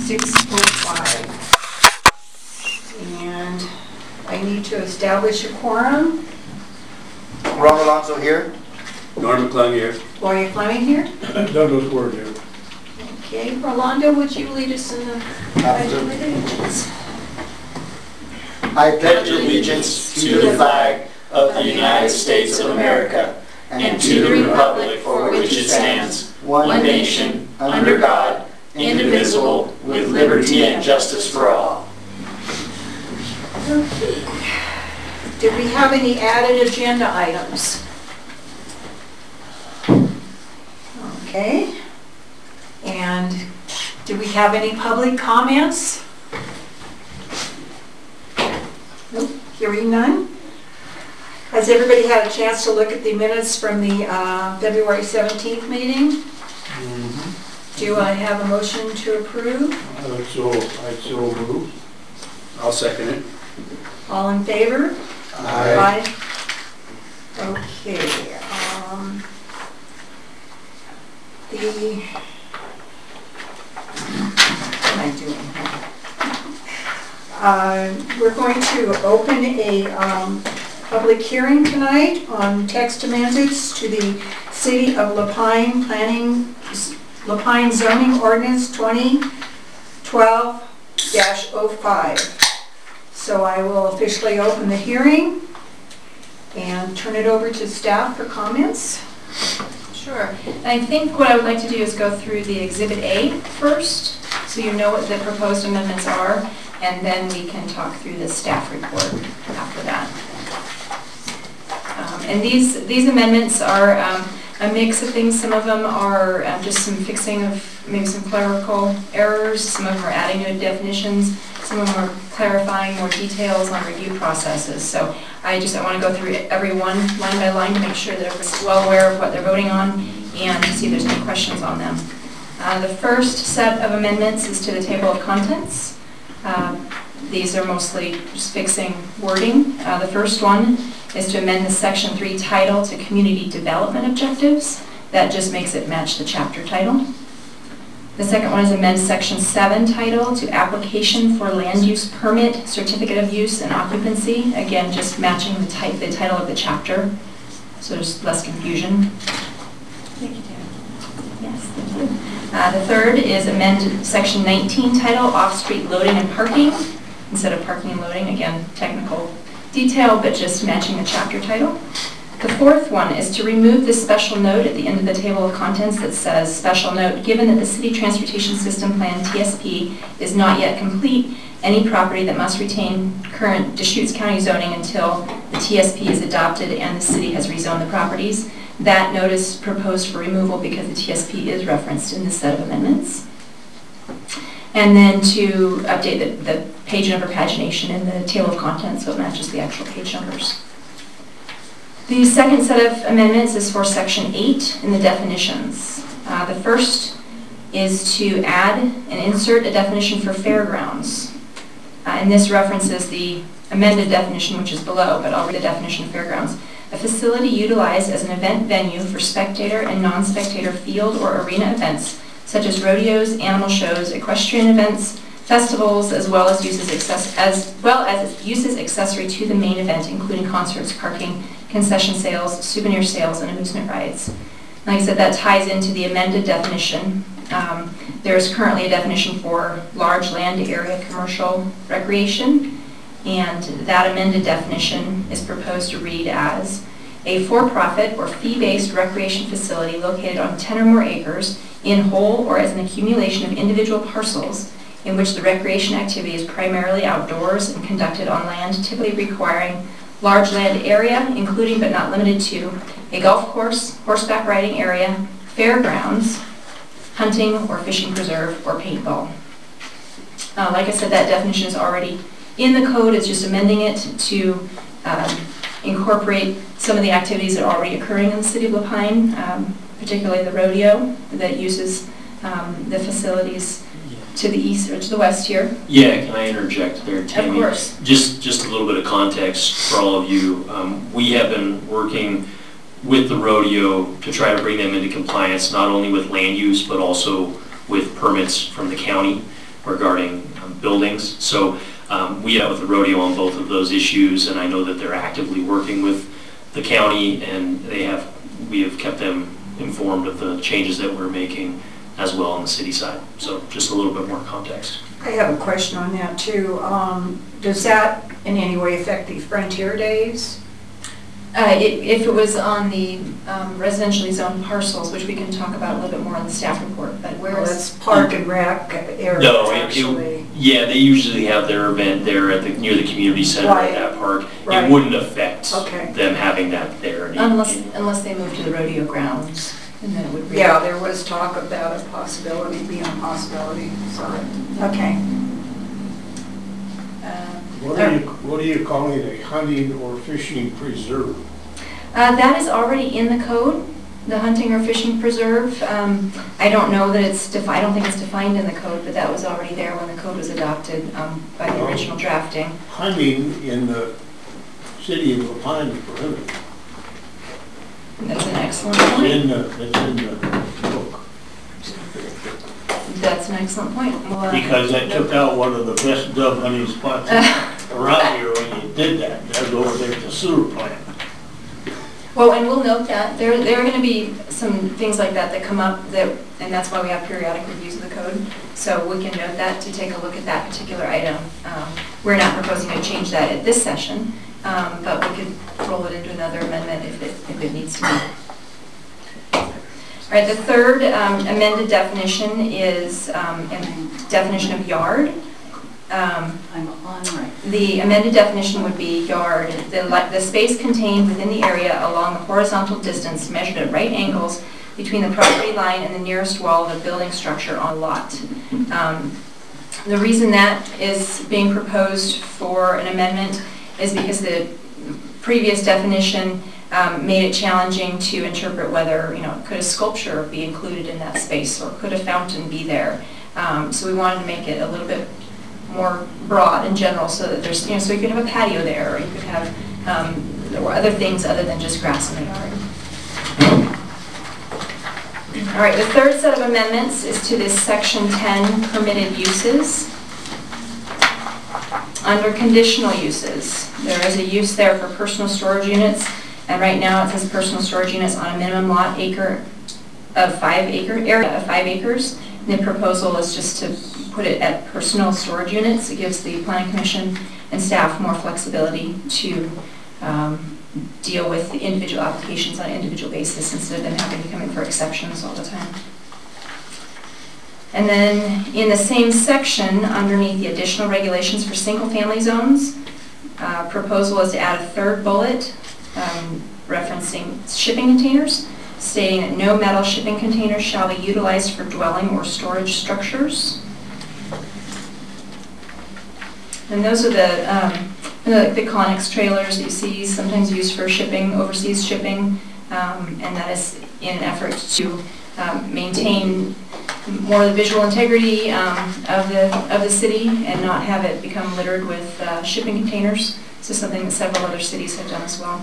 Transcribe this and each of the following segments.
6:05. And I need to establish a quorum. Ron Alonso here. Norm McClung here. Gloria Fleming here. Douglas Ward here. Okay, Rolando, would you lead us in the Pledge of Allegiance? I pledge allegiance to the flag of the United States of America and to the republic for which it stands, one nation, under God, indivisible, with liberty and justice for all. Okay. Did we have any added agenda items? Okay. And do we have any public comments? Nope, hearing none. Has everybody had a chance to look at the minutes from the February 17th meeting? Mm-hmm. Do I have a motion to approve? I'd so move. I'll second it. All in favor? Aye. Okay. What am I doing here? We're going to open a public hearing tonight on text amendments to the City of La Pine Zoning Ordinance 2012-05. So I will officially open the hearing and turn it over to staff for comments. Sure. I think what I would like to do is go through the Exhibit A first, so you know what the proposed amendments are, and then we can talk through the staff report after that. And these amendments are a mix of things. Some of them are just some fixing of maybe some clerical errors. Some of them are adding new definitions. Some of them are clarifying more details on review processes. So I want to go through every one line by line to make sure that everyone's well aware of what they're voting on and to see if there's any questions on them. The first set of amendments is to the table of contents. These are mostly just fixing wording. The first one is to amend the Section 3 title to Community Development Objectives. That just makes it match the chapter title. The second one is amend Section 7 title to Application for Land Use Permit, Certificate of Use, and Occupancy. Again, just matching the title of the chapter, so there's less confusion. Thank you, David. Yes, thank you. The third is amend Section 19 title, Off-Street Loading and Parking. Instead of parking and loading, again, technical detail, but just matching the chapter title. The fourth one is to remove this special note at the end of the table of contents that says, special note, given that the City Transportation System Plan, TSP, is not yet complete, any property that must retain current Deschutes County zoning until the TSP is adopted and the city has rezoned the properties. That note is proposed for removal because the TSP is referenced in this set of amendments. And then to update the page number pagination in the table of contents so it matches the actual page numbers. The second set of amendments is for Section 8 in the definitions. The first is to add and insert a definition for fairgrounds. And this references the amended definition, which is below, but I'll read the definition of fairgrounds. A facility utilized as an event venue for spectator and non-spectator field or arena events, such as rodeos, animal shows, equestrian events, festivals, as well as uses accessory to the main event, including concerts, parking, concession sales, souvenir sales, and amusement rides. Like I said, that ties into the amended definition. There's currently a definition for large land area commercial recreation, and that amended definition is proposed to read as a for-profit or fee-based recreation facility located on 10 or more acres in whole or as an accumulation of individual parcels in which the recreation activity is primarily outdoors and conducted on land typically requiring large land area, including but not limited to a golf course, horseback riding area, fairgrounds, hunting or fishing preserve, or paintball. Like I said, that definition is already in the code. It's just amending it to incorporate some of the activities that are already occurring in the City of La Pine, particularly the rodeo that uses the facilities to the east or to the west here. Yeah, can I interject there, Tammy? Of course. Just a little bit of context for all of you. We have been working with the rodeo to try to bring them into compliance, not only with land use, but also with permits from the county. regarding buildings. So we have with the rodeo on both of those issues, and I know that they're actively working with the county, and we have kept them informed of the changes that we're making as well on the city side. So just a little bit more context. I have a question on that too. Does that in any way affect the Frontier Days? If it was on the residentially zoned parcels, which we can talk about a little bit more in the staff report, but Well, whereas that's Park and Rec area No, actually. yeah, they usually have their event there at near the community center Right. at that park. Right. It wouldn't affect Okay. them having that there. unless they move to the rodeo grounds, and then it would. Yeah, there was talk about a possibility, being a possibility, so, okay. What are you calling a hunting or fishing preserve? That is already in the code, the hunting or fishing preserve. I don't know that I don't think it's defined in the code, but that was already there when the code was adopted by the original drafting. Hunting in the city of La Pine is prohibited. That's an excellent It's point. in the book. That's an excellent point. Well, Because I took out one of the best dove hunting spots around here when you did that. That was over there at the sewer plant. Well, and we'll note that there are going to be some things like that come up, and that's why we have periodic reviews of the code. So we can note that to take a look at that particular item. We're not proposing to change that at this session, but we could roll it into another amendment if it needs to be. All right, the third amended definition is a definition of yard. I'm on right. The amended definition would be yard, the space contained within the area along the horizontal distance measured at right angles between the property line and the nearest wall of a building structure on a lot. The reason that is being proposed for an amendment is because the previous definition made it challenging to interpret whether, could a sculpture be included in that space, or could a fountain be there? So we wanted to make it a little bit more broad in general, so that there's, so you could have a patio there, or you could have, there were other things other than just grass in the yard. All right, the third set of amendments is to this section 10 permitted uses. Under conditional uses, there is a use there for personal storage units, and right now it says personal storage units on a minimum lot area of 5 acres. And the proposal is just to put it at personal storage units. It gives the planning commission and staff more flexibility to deal with the individual applications on an individual basis instead of them having to come in for exceptions all the time. And then in the same section, underneath the additional regulations for single-family zones, proposal is to add a third bullet referencing shipping containers, stating that no metal shipping containers shall be utilized for dwelling or storage structures. And those are the Conex trailers that you see sometimes used for shipping, overseas shipping, and that is in an effort to maintain more of the visual integrity of the city and not have it become littered with shipping containers. This is something that several other cities have done as well.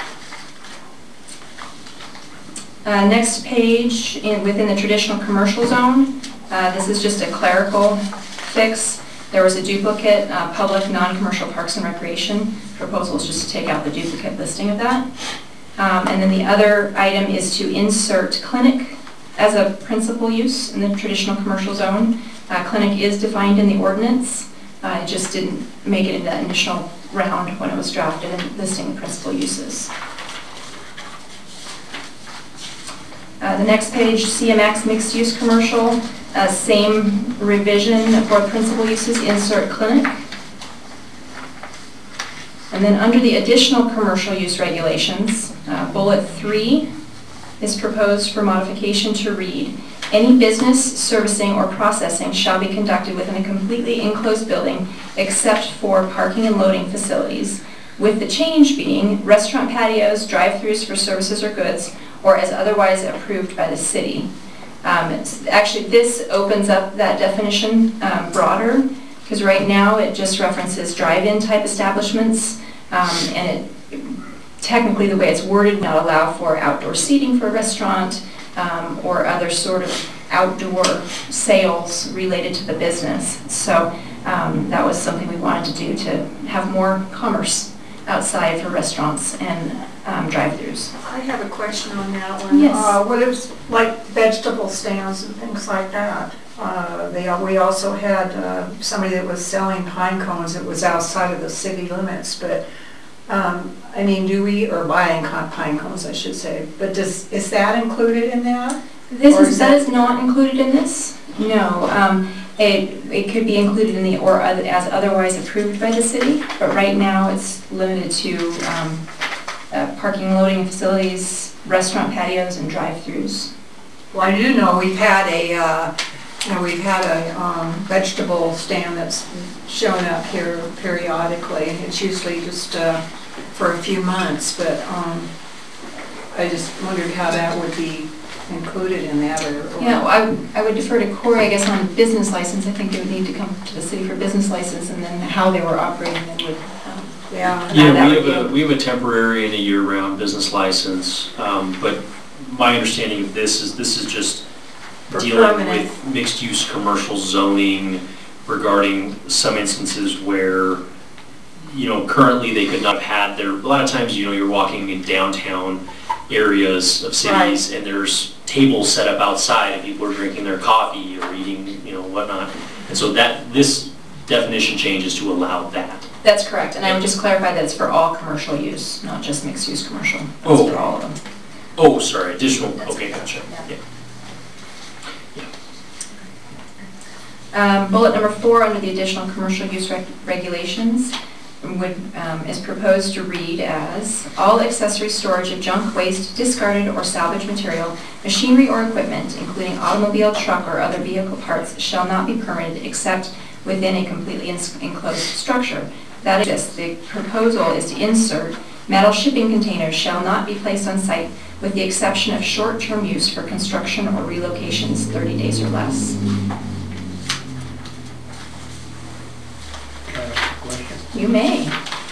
Next page, within the traditional commercial zone, this is just a clerical fix. There was a duplicate, public non-commercial parks and recreation. Proposal is just to take out the duplicate listing of that. And then the other item is to insert clinic as a principal use in the traditional commercial zone. Clinic is defined in the ordinance. It just didn't make it in that initial round when it was drafted and listing the principal uses. The next page, CMX mixed use commercial, same revision for principal uses, insert clinic. And then under the additional commercial use regulations, bullet 3 is proposed for modification to read, any business, servicing, or processing shall be conducted within a completely enclosed building except for parking and loading facilities, with the change being restaurant patios, drive-thrus for services or goods, or as otherwise approved by the city. Actually, this opens up that definition broader, because right now it just references drive-in type establishments, and technically the way it's worded would not allow for outdoor seating for a restaurant or other sort of outdoor sales related to the business. So that was something we wanted to do to have more commerce outside for restaurants and drive-thrus. I have a question on that one. Yes. What is, like vegetable stands and things like that? We also had somebody that was selling pine cones that was outside of the city limits, but I mean, or buying pine cones, I should say, but is that included in that? That is not included in this, no. It could be included in as otherwise approved by the city, but right now it's limited to parking and loading facilities, restaurant patios, and drive-thrus. Well, I do know we've had a vegetable stand that's shown up here periodically, and it's usually just for a few months, but I just wondered how that would be included in that, or... Yeah, I would defer to Corey, I guess, on business license. I think they would need to come to the city for business license, and then how they were operating and would... Yeah, we have a temporary and a year-round business license, but my understanding of this is just dealing with mixed-use commercial zoning regarding some instances where, currently they could not have had a lot of times, you're walking in downtown areas of cities, right, and there's tables set up outside and people are drinking their coffee or eating, whatnot. And so this definition change is to allow that. That's correct, and I would just clarify that it's for all commercial use, not just mixed-use commercial. That's for all of them. Oh, sorry, additional, okay, gotcha. Yeah. Bullet number 4 under the additional commercial use regulations is proposed to read as, all accessory storage of junk, waste, discarded, or salvaged material, machinery or equipment, including automobile, truck, or other vehicle parts, shall not be permitted except within a completely enclosed structure. That is, the proposal is to insert, metal shipping containers shall not be placed on site with the exception of short-term use for construction or relocations 30 days or less. Can I ask a question? You may.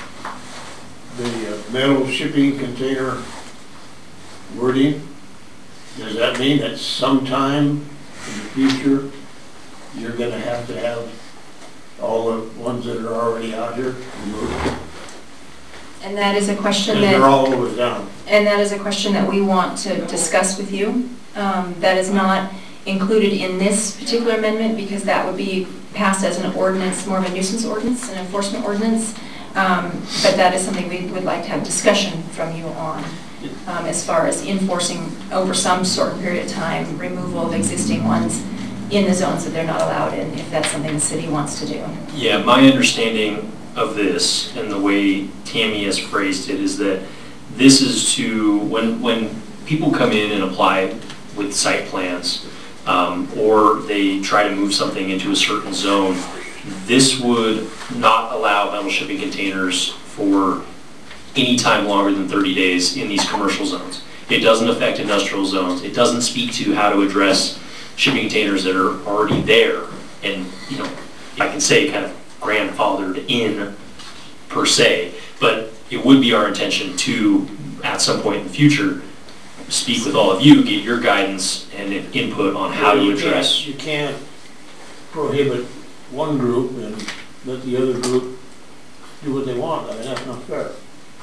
The metal shipping container wording, does that mean that sometime in the future you're going to have all the ones that are already out here removed? And that is a question and they're all over town. And that is a question that we want to discuss with you. That is not included in this particular amendment because that would be passed as an ordinance, more of a nuisance ordinance, an enforcement ordinance. But that is something we would like to have discussion from you on as far as enforcing over some certain period of time removal of existing ones in the zones that they're not allowed in, if that's something the city wants to do. Yeah, my understanding of this and the way Tammy has phrased it is that this is to, when people come in and apply with site plans or they try to move something into a certain zone, this would not allow metal shipping containers for any time longer than 30 days in these commercial zones. It doesn't affect industrial zones. It doesn't speak to how to address shipping containers that are already there and, I can say kind of grandfathered in per se, but it would be our intention to, at some point in the future, speak with all of you, get your guidance and input on how to address. You can't prohibit one group and let the other group do what they want. I mean, that's not fair.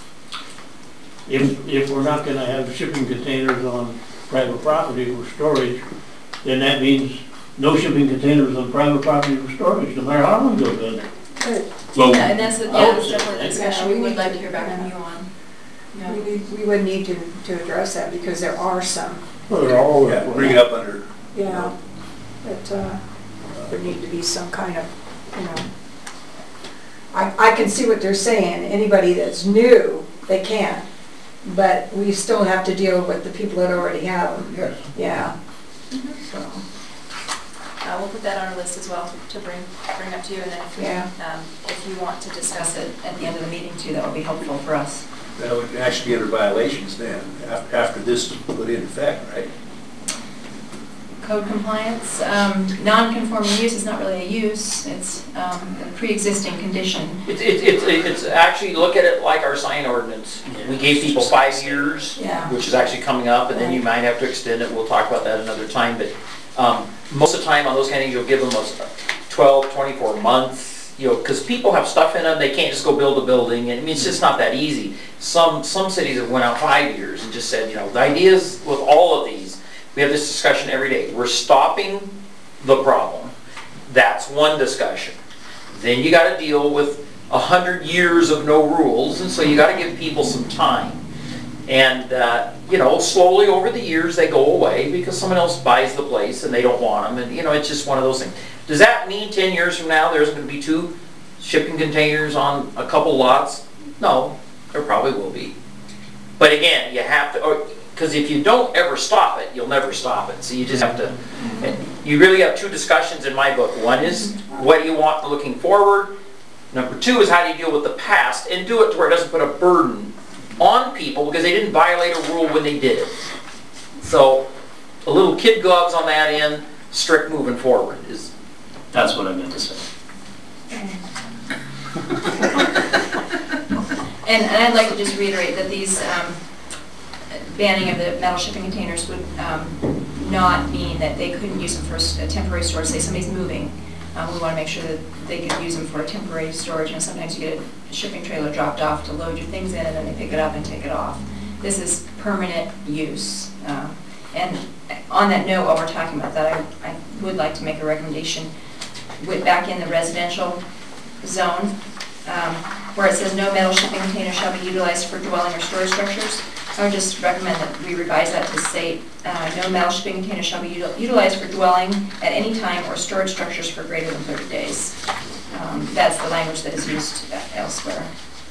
If we're not going to have shipping containers on private property for storage, then that means no shipping containers on private property for storage, no matter how long goes in there. Well, Yeah, and that's definitely a discussion we would like to hear back from you on. Yeah. We would need to address that because there are some. Well, they're all over. Yeah, bring it up under. Yeah, but there need to be some kind of, I can see what they're saying. Anybody that's new, they can't. But we still have to deal with the people that already have them. Yes. Yeah. So. We'll put that on our list as well to bring up to you, and then if you want to discuss it at the end of the meeting too, that would be helpful for us. That would actually be under violations then, after this is put in effect, right? Code compliance, non-conforming use is not really a use, it's a pre-existing condition. It's actually, look at it like our sign ordinance. We gave people 5 years, Yeah. which is actually coming up, and then you might have to extend it. We'll talk about that another time, but Most of the time on those kind of things, you'll give them a 12, 24 months, you know, because people have stuff in them, they can't just go build a building, and I mean, it's just not that easy. Some cities have went out 5 years and just said, you know, the idea is with all of these, we have this discussion every day. We're stopping the problem. That's one discussion. Then you got to deal with 100 years of no rules, and so you got to give people some time. And, you know, slowly over the years they go away because someone else buys the place and they don't want them. And, you know, it's just one of those things. Does that mean 10 years from now there's going to be 2 shipping containers on a couple lots? No, there probably will be. But again, you have to, because if you don't ever stop it, you'll never stop it. So you just have to, you really have 2 discussions in my book. One is what do you want looking forward? Number 2 is how do you deal with the past and do it to where it doesn't put a burden on people because they didn't violate a rule when they did it. So a little kid gloves on that end, strict moving forward is. That's what I meant to say. And I'd like to just reiterate that these banning of the metal shipping containers would not mean that they couldn't use them for a temporary storage. Say somebody's moving. We want to make sure that they could use them for a temporary storage. You know, sometimes you get a shipping trailer dropped off to load your things in and then they pick it up and take it off. This is permanent use. And on that note, while we're talking about that, I would like to make a recommendation back in the residential zone where it says no metal shipping container shall be utilized for dwelling or storage structures. I would just recommend that we revise that to say no metal shipping container shall be utilized for dwelling at any time or storage structures for greater than 30 days. That's the language that is used elsewhere.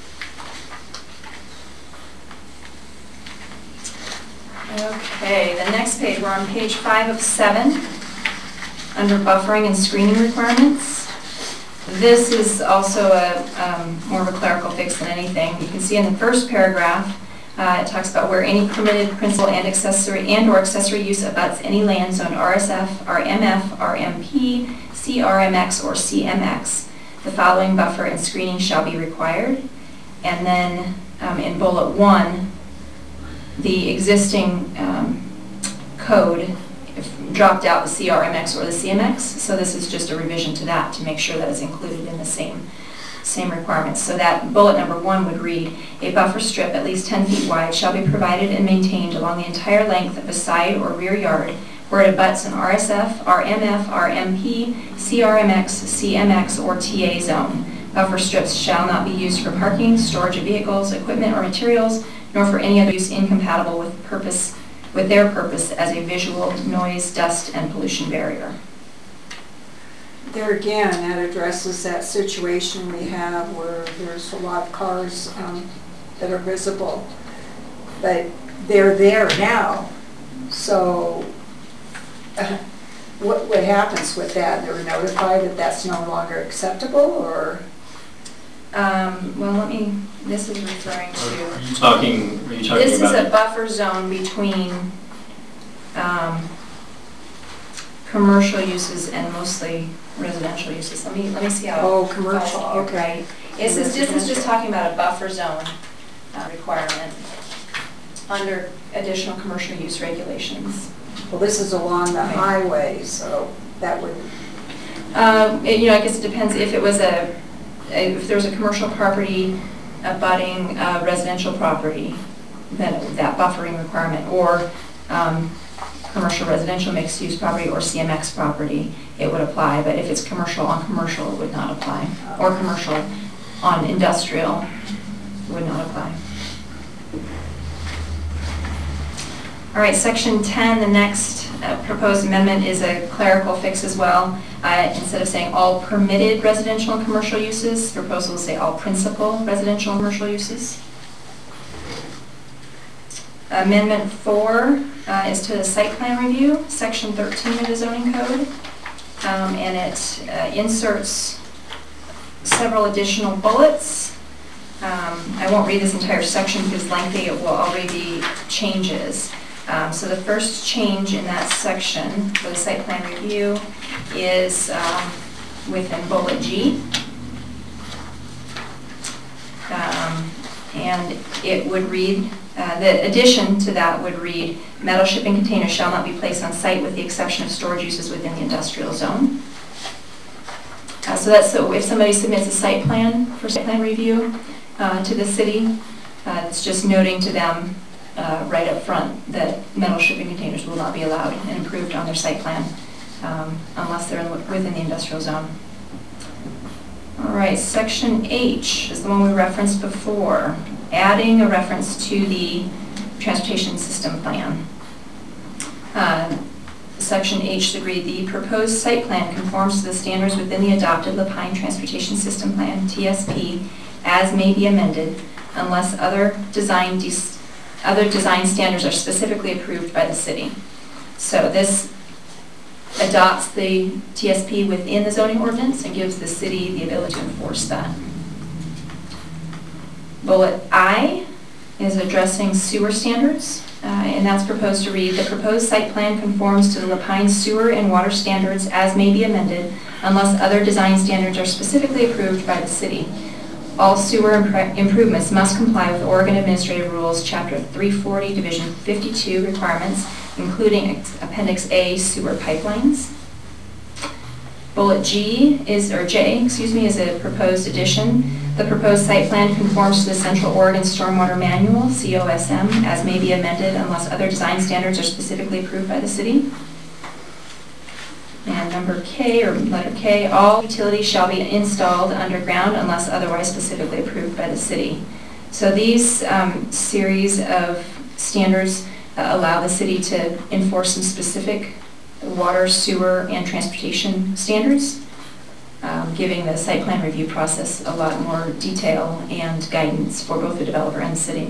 Okay, the next page, we're on page 5 of 7, under buffering and screening requirements. This is also more of a clerical fix than anything. You can see in the first paragraph, it talks about where any permitted principal and accessory or accessory use abuts any land zoned RSF, RMF, RMP, CRMX, or CMX. The following buffer and screening shall be required. And then in bullet 1, the existing code dropped out the CRMX or the CMX. So this is just a revision to that to make sure that it's included in the same requirements. So that bullet number 1 would read, a buffer strip at least 10 feet wide shall be provided and maintained along the entire length of a side or rear yard where it abuts an RSF, RMF, RMP, CRMX, CMX, or TA zone. Buffer strips shall not be used for parking, storage of vehicles, equipment, or materials, nor for any other use incompatible with their purpose as a visual, noise, dust, and pollution barrier. There again, that addresses that situation we have where there's a lot of cars that are visible, but they're there now. So what happens with that? They're notified that that's no longer acceptable, or? Well, this is referring to. Are you talking This about? is a buffer zone between commercial uses and mostly residential uses. Let me see how. Oh, commercial, You're okay. right. This is just talking about a buffer zone requirement under additional commercial use regulations. Well, this is along the highway, so that would. You know, I guess it depends if it was if there was a commercial property abutting residential property, then that buffering requirement, or commercial residential mixed use property or CMX property, it would apply. But if it's commercial on commercial, it would not apply. Or commercial on industrial, would not apply. All right, section 10, the next proposed amendment is a clerical fix as well. Instead of saying all permitted residential and commercial uses, the proposal will say all principal residential and commercial uses. Amendment 4 is to the site plan review, section 13 of the zoning code, and it inserts several additional bullets. I won't read this entire section because it's lengthy. I'll read the changes. So the first change in that section for the site plan review is within bullet G. And it would read, the addition to that would read, metal shipping containers shall not be placed on site with the exception of storage uses within the industrial zone. So if somebody submits a site plan for site plan review to the city, it's just noting to them right up front that metal shipping containers will not be allowed and approved on their site plan unless they're within the industrial zone. All right, section H is the one we referenced before, adding a reference to the transportation system plan. Section H should read, the proposed site plan conforms to the standards within the adopted Lapine Transportation System Plan, TSP, as may be amended, unless other design standards are specifically approved by the city. So this adopts the TSP within the zoning ordinance and gives the city the ability to enforce that. Bullet I is addressing sewer standards, and that's proposed to read, the proposed site plan conforms to the Lapine sewer and water standards as may be amended unless other design standards are specifically approved by the city. All sewer improvements must comply with Oregon Administrative Rules, Chapter 340, Division 52 requirements, including Appendix A, sewer pipelines. Bullet J, is a proposed addition. The proposed site plan conforms to the Central Oregon Stormwater Manual, COSM, as may be amended unless other design standards are specifically approved by the city. And number K, or letter K, all utilities shall be installed underground unless otherwise specifically approved by the city. So these series of standards allow the city to enforce some specific water, sewer, and transportation standards, giving the site plan review process a lot more detail and guidance for both the developer and the city.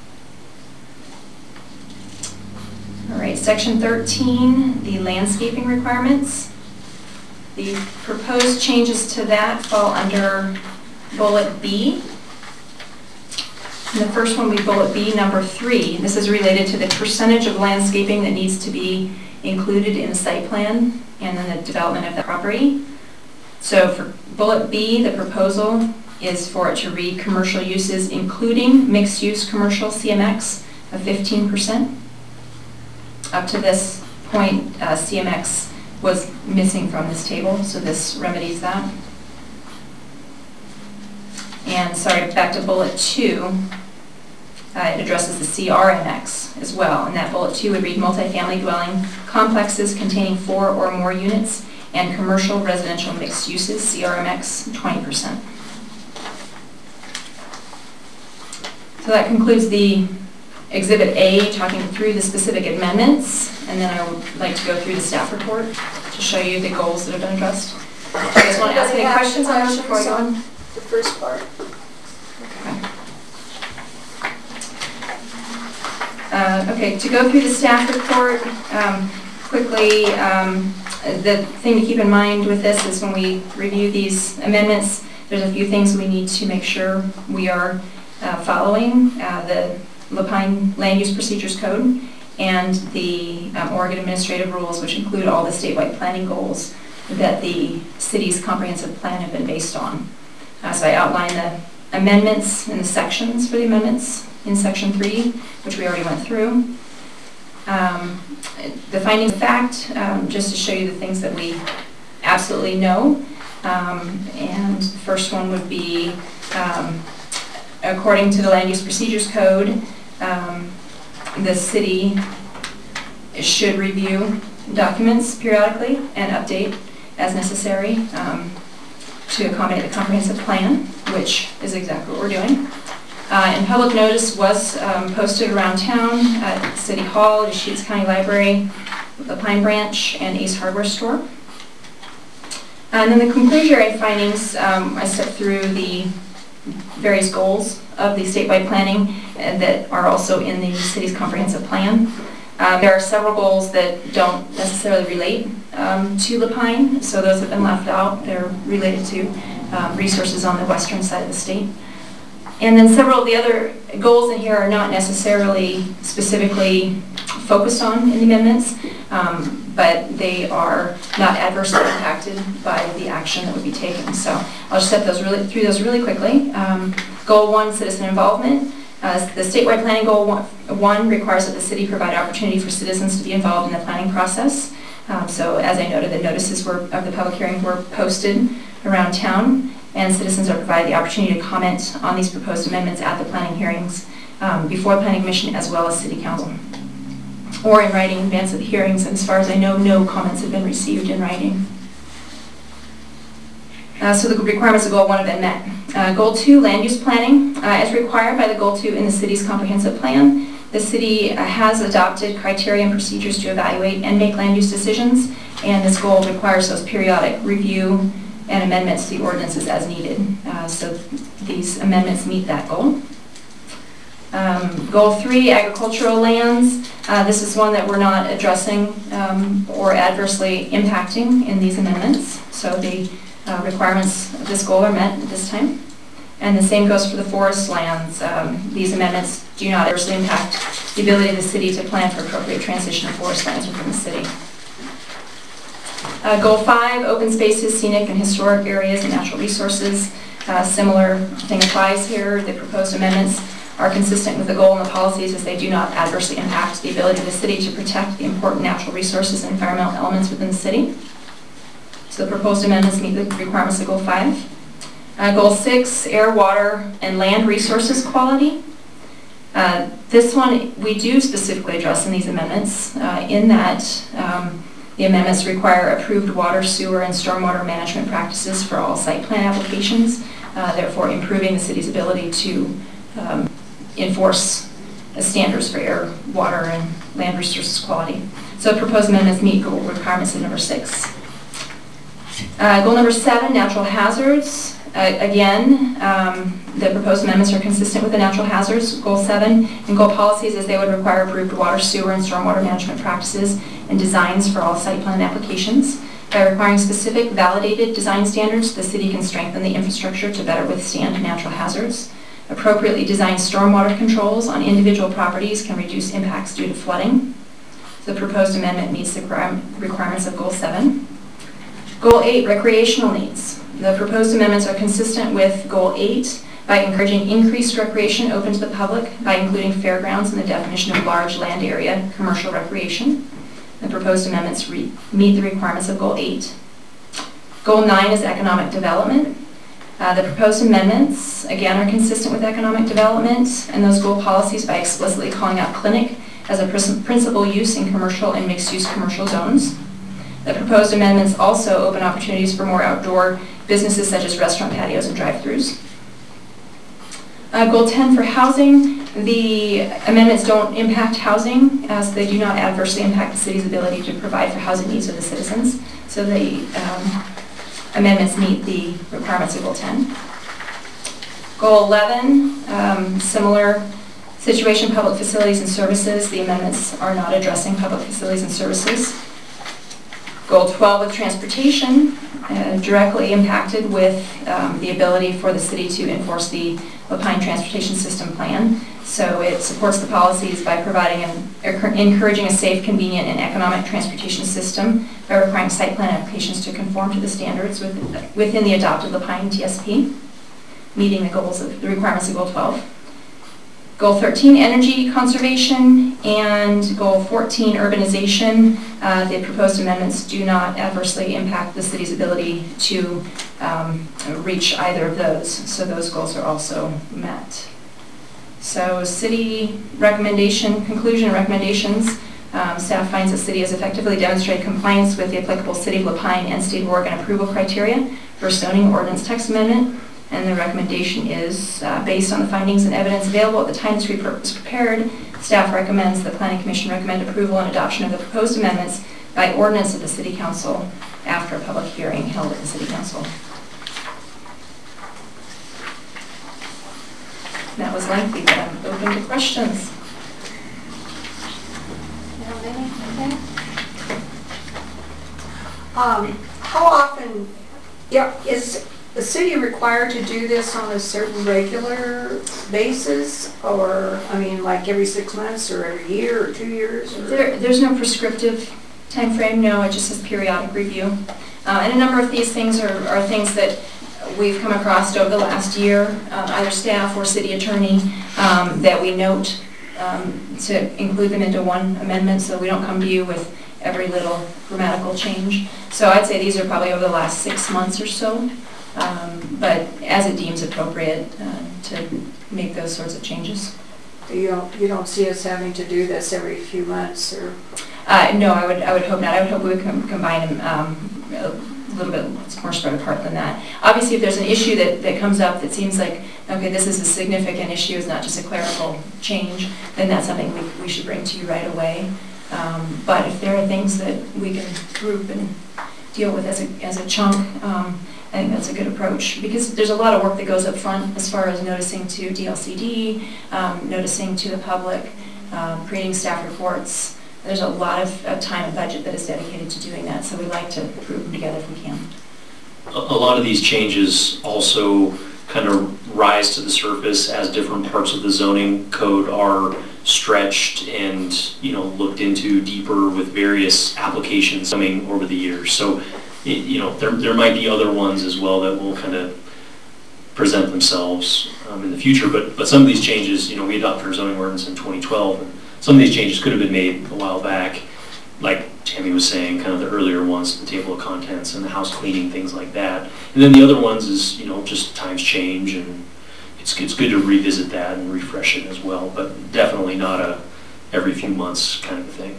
All right, section 13, the landscaping requirements. The proposed changes to that fall under bullet B. And the first one will be bullet B, number 3. This is related to the percentage of landscaping that needs to be included in the site plan and then the development of the property. So for bullet B, the proposal is for it to read commercial uses, including mixed-use commercial CMX of 15%. Up to this point, CMX was missing from this table, so this remedies that. And sorry, back to bullet 2, it addresses the CRMX as well, and that bullet 2 would read multifamily dwelling complexes containing 4 or more units and commercial residential mixed uses, CRMX 20%. So that concludes the Exhibit A, talking through the specific amendments, and then I would like to go through the staff report to show you the goals that have been addressed. Do you guys want to ask any questions on this before I go on? The first part. Okay, to go through the staff report quickly, the thing to keep in mind with this is when we review these amendments, there's a few things we need to make sure we are following. The Lapine Land Use Procedures Code and the Oregon Administrative Rules, which include all the statewide planning goals that the city's comprehensive plan have been based on. So I outline the amendments and the sections for the amendments in section 3, which we already went through. The findings of fact, just to show you the things that we absolutely know. And the first one would be, according to the Land Use Procedures Code, the city should review documents periodically and update as necessary to accommodate the comprehensive plan, which is exactly what we're doing. And public notice was posted around town at City Hall, Deschutes County Library, the Pine Branch, and Ace Hardware Store. And then the conclusionary findings, I stepped through the various goals of the statewide planning that are also in the city's comprehensive plan. There are several goals that don't necessarily relate to Lapine, so those have been left out. They're related to resources on the western side of the state. And then several of the other goals in here are not necessarily specifically focused on in the amendments, but they are not adversely impacted by the action that would be taken. So I'll just step through those really quickly. Goal 1, citizen involvement. The statewide planning goal 1 requires that the city provide opportunity for citizens to be involved in the planning process. So as I noted, the notices of the public hearing were posted around town, and citizens are provided the opportunity to comment on these proposed amendments at the planning hearings before the Planning Commission as well as City Council, or in writing in advance of the hearings. And as far as I know, no comments have been received in writing. So the requirements of Goal 1 have been met. Goal 2, land use planning. As required by the Goal 2 in the city's comprehensive plan, the city has adopted criteria and procedures to evaluate and make land use decisions, and this goal requires those periodic review and amendments to the ordinances as needed. So these amendments meet that goal. Goal 3, agricultural lands. This is one that we're not addressing or adversely impacting in these amendments. So the requirements of this goal are met at this time. And the same goes for the forest lands. These amendments do not adversely impact the ability of the city to plan for appropriate transition of forest lands within the city. Goal 5, open spaces, scenic and historic areas and natural resources. Similar thing applies here. The proposed amendments are consistent with the goal and the policies as they do not adversely impact the ability of the city to protect the important natural resources and environmental elements within the city. So the proposed amendments meet the requirements of Goal 5. Goal 6, air, water, and land resources quality. This one we do specifically address in these amendments in that the amendments require approved water, sewer, and stormwater management practices for all site plan applications, therefore improving the city's ability to enforce standards for air, water, and land resources quality. So proposed amendments meet goal requirements in number 6. Goal number 7, natural hazards. Again, the proposed amendments are consistent with the natural hazards, Goal 7, and goal policies as they would require approved water, sewer, and stormwater management practices and designs for all site plan applications. By requiring specific validated design standards, the city can strengthen the infrastructure to better withstand natural hazards. Appropriately designed stormwater controls on individual properties can reduce impacts due to flooding. The proposed amendment meets the requirements of Goal 7. Goal 8, recreational needs. The proposed amendments are consistent with Goal 8 by encouraging increased recreation open to the public by including fairgrounds in the definition of large land area commercial recreation. The proposed amendments meet the requirements of Goal 8. Goal 9 is economic development. The proposed amendments, again, are consistent with economic development and those goal policies by explicitly calling out clinic as a principal use in commercial and mixed-use commercial zones. The proposed amendments also open opportunities for more outdoor businesses such as restaurant patios and drive-thrus. Goal 10 for housing. The amendments don't impact housing as they do not adversely impact the city's ability to provide for housing needs of the citizens. So the amendments meet the requirements of Goal 10. Goal 11, similar situation, public facilities and services. The amendments are not addressing public facilities and services. Goal 12 with transportation, directly impacted with the ability for the city to enforce the Lapine Transportation System Plan. So it supports the policies by providing encouraging a safe, convenient, and economic transportation system by requiring site plan applications to conform to the standards within the adopted Lapine TSP, meeting the goals of the requirements of Goal 12. Goal 13, energy conservation, and Goal 14, urbanization. The proposed amendments do not adversely impact the city's ability to reach either of those, so those goals are also met. So city recommendation, conclusion and recommendations. Staff finds the city has effectively demonstrated compliance with the applicable City of Lapine and State of Oregon approval criteria for zoning ordinance text amendment. And the recommendation is, based on the findings and evidence available at the time this report was prepared, staff recommends the Planning Commission recommend approval and adoption of the proposed amendments by ordinance of the City Council after a public hearing held at the City Council. That was lengthy, but I'm open to questions. How often, is the city required to do this on a certain regular basis? Or, I mean, like every 6 months or every year or 2 years? Or? There's no prescriptive time frame, no, it just says periodic review. And a number of these things are things that we've come across over the last year, either staff or city attorney, that we note to include them into one amendment so we don't come to you with every little grammatical change. So I'd say these are probably over the last 6 months or so, but as it deems appropriate to make those sorts of changes. You don't see us having to do this every few months, or? No, I would hope not. I would hope we would combine them a little bit more spread apart than that. Obviously, if there's an issue that comes up that seems like, okay, this is a significant issue, it's not just a clerical change, then that's something we should bring to you right away. But if there are things that we can group and deal with as a chunk, I think that's a good approach, because there's a lot of work that goes up front as far as noticing to DLCD, noticing to the public, creating staff reports. There's a lot of time and budget that is dedicated to doing that, so we like to group them together if we can. A lot of these changes also kind of rise to the surface as different parts of the zoning code are stretched and, you know, looked into deeper with various applications coming over the years. So, you know, there might be other ones as well that will kind of present themselves in the future. But some of these changes, you know, we adopted our zoning ordinance in 2012, and some of these changes could have been made a while back, like Tammy was saying, kind of the earlier ones, the table of contents and the house cleaning, things like that. And then the other ones is, you know, just times change, and it's good to revisit that and refresh it as well, but definitely not a every few months kind of a thing.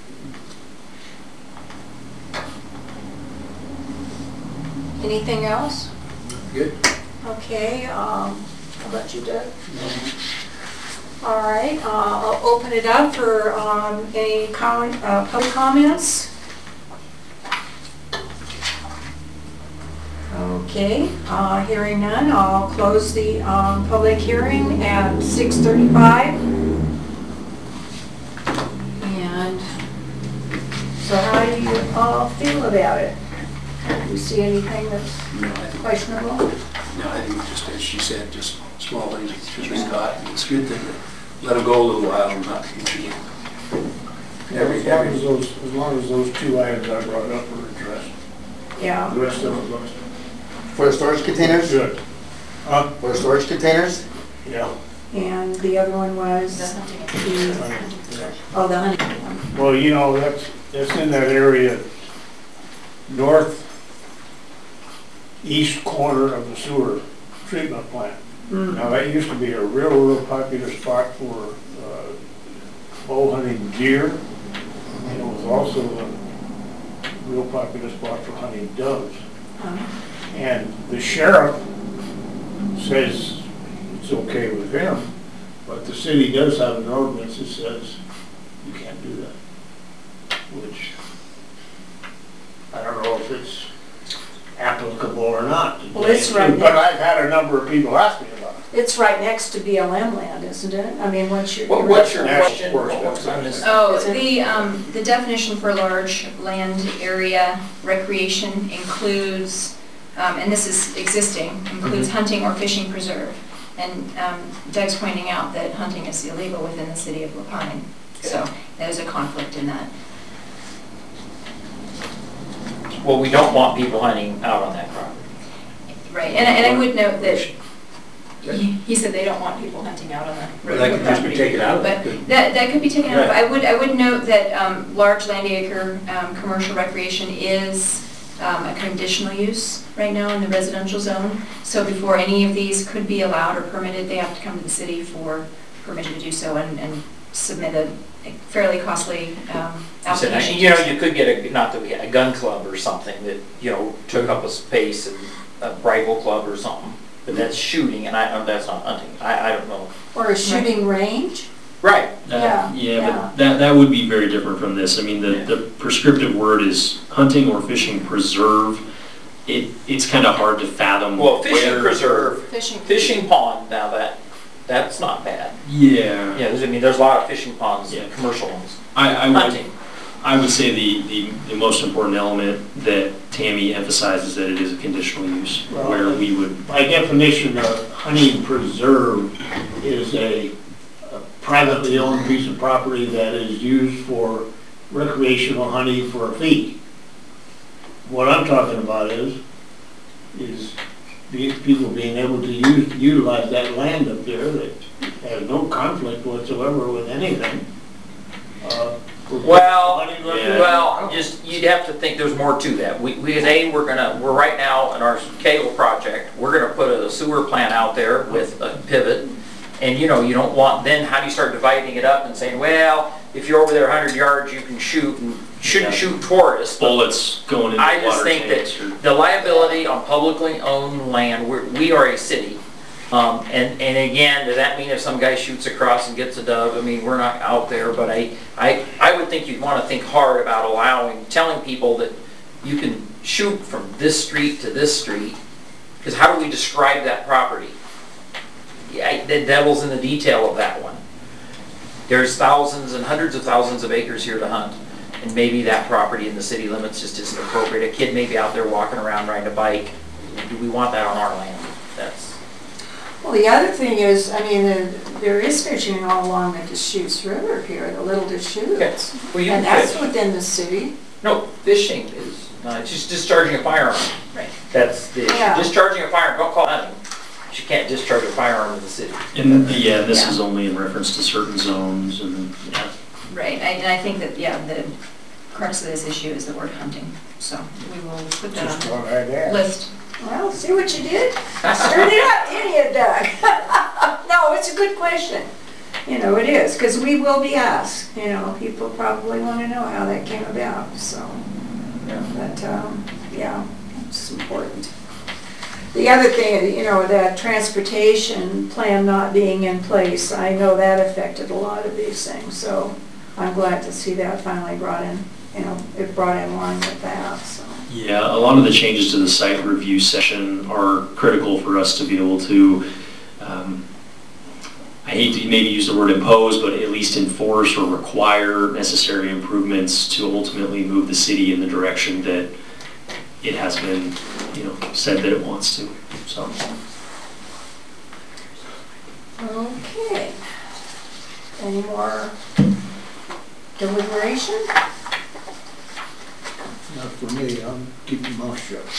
Anything else? Good. Okay, I'll let you do it. All right, I'll open it up for any public comments. Okay, hearing none, I'll close the public hearing at 6:35. And so how do you all feel about it? Do you see anything that's No, I think, questionable? no, I think just as she said, just small things that should be caught. It's good to let them go a little while and not usually. As long as those two items I brought up are addressed, Yeah. the rest of it looks For the storage containers? good. For the storage containers? Yeah. And the other one was? The hunting. Oh, the honey one. Well, you know, that's in that area, northeast corner of the sewer treatment plant. Now, that used to be a real popular spot for bow hunting deer, and it was also a real popular spot for hunting doves. And the sheriff says it's okay with him, but the city does have an ordinance that says you can't do that, which I don't know if it's applicable or not. Well, it's right But there. I've had a number of people ask me about it. It's right next to BLM land, isn't it? I mean, what's your? What's your National question? Forest. On this? Oh, Is it- the definition for large land area recreation includes, and this is existing, includes hunting or fishing preserve. And Doug's pointing out that hunting is illegal within the city of Lapine. So there's a conflict in that. Well, we don't want people hunting out on that property. Right, and I would note that he said they don't want people hunting out on the Well, that road could just be property. taken out of it. But that could be taken out of it. I would note that large land acre commercial recreation is a conditional use right now in the residential zone. So before any of these could be allowed or permitted, they have to come to the city for permission to do so and submit a fairly costly application. You know, you could get a gun club or something that, you know, took up a space, and a rifle club or something, but that's shooting, and that's not hunting. I don't know. Or a shooting range? Right. Yeah, Yeah, but that would be very different from this. I mean, the prescriptive word is hunting or fishing preserve. It's kind of hard to fathom. Well, fishing where- preserve, Fishing. fishing pond, now that's not bad. Yeah. Yeah, there's a lot of fishing ponds, Yeah. commercial ones. Hunting. I would say the most important element that Tammy emphasizes that it is a conditional use, Well, where we would. By definition, a hunting preserve is a privately owned piece of property that is used for recreational hunting for a fee. What I'm talking about is people being able to utilize that land up there that has no conflict whatsoever with anything. Well, just, you'd have to think there's more to that. We're right now in our cable project, we're gonna put a sewer plant out there with a pivot. And you don't want, then how do you start dividing it up and saying, well, if you're over there 100 yards, you can shoot and shouldn't shoot toward us. Bullets going into I water just think tanks or- that the liability on publicly owned land, we are a city. And again, does that mean if some guy shoots across and gets a dove? I mean, we're not out there, but I would think you'd want to think hard about telling people that you can shoot from this street to this street, because how do we describe that property? Yeah, the devil's in the detail of that one. There's thousands and hundreds of thousands of acres here to hunt, and maybe that property in the city limits just isn't appropriate. A kid may be out there walking around riding a bike. Do we want that on our land? Well, the other thing is, I mean, there is fishing all along the Deschutes River here, the Little Deschutes. Okay. Well, you And can that's fish. within the city. No, fishing is not, it's just discharging a firearm. Right. That's the issue. Yeah. Discharging a firearm, don't call it hunting. But you can't discharge a firearm in the city. And, yeah, this Yeah. is only in reference to certain zones and, yeah. Right, and I think that, yeah, the crux of this issue is the word hunting. So we will put that Just on what I the asked. list. Well, see what you did? Stirred it up, didn't you, Doug? No, it's a good question. It is, because we will be asked. People probably want to know how that came about, so. Yeah. But, yeah, it's important. The other thing, that transportation plan not being in place, I know that affected a lot of these things, so I'm glad to see that finally brought in, it brought in line with that, so. Yeah, a lot of the changes to the site review session are critical for us to be able to, I hate to maybe use the word impose, but at least enforce or require necessary improvements to ultimately move the city in the direction that it has been, said that it wants to, so. Okay. Any more deliberation? Not for me, I'm keeping my mouth shut.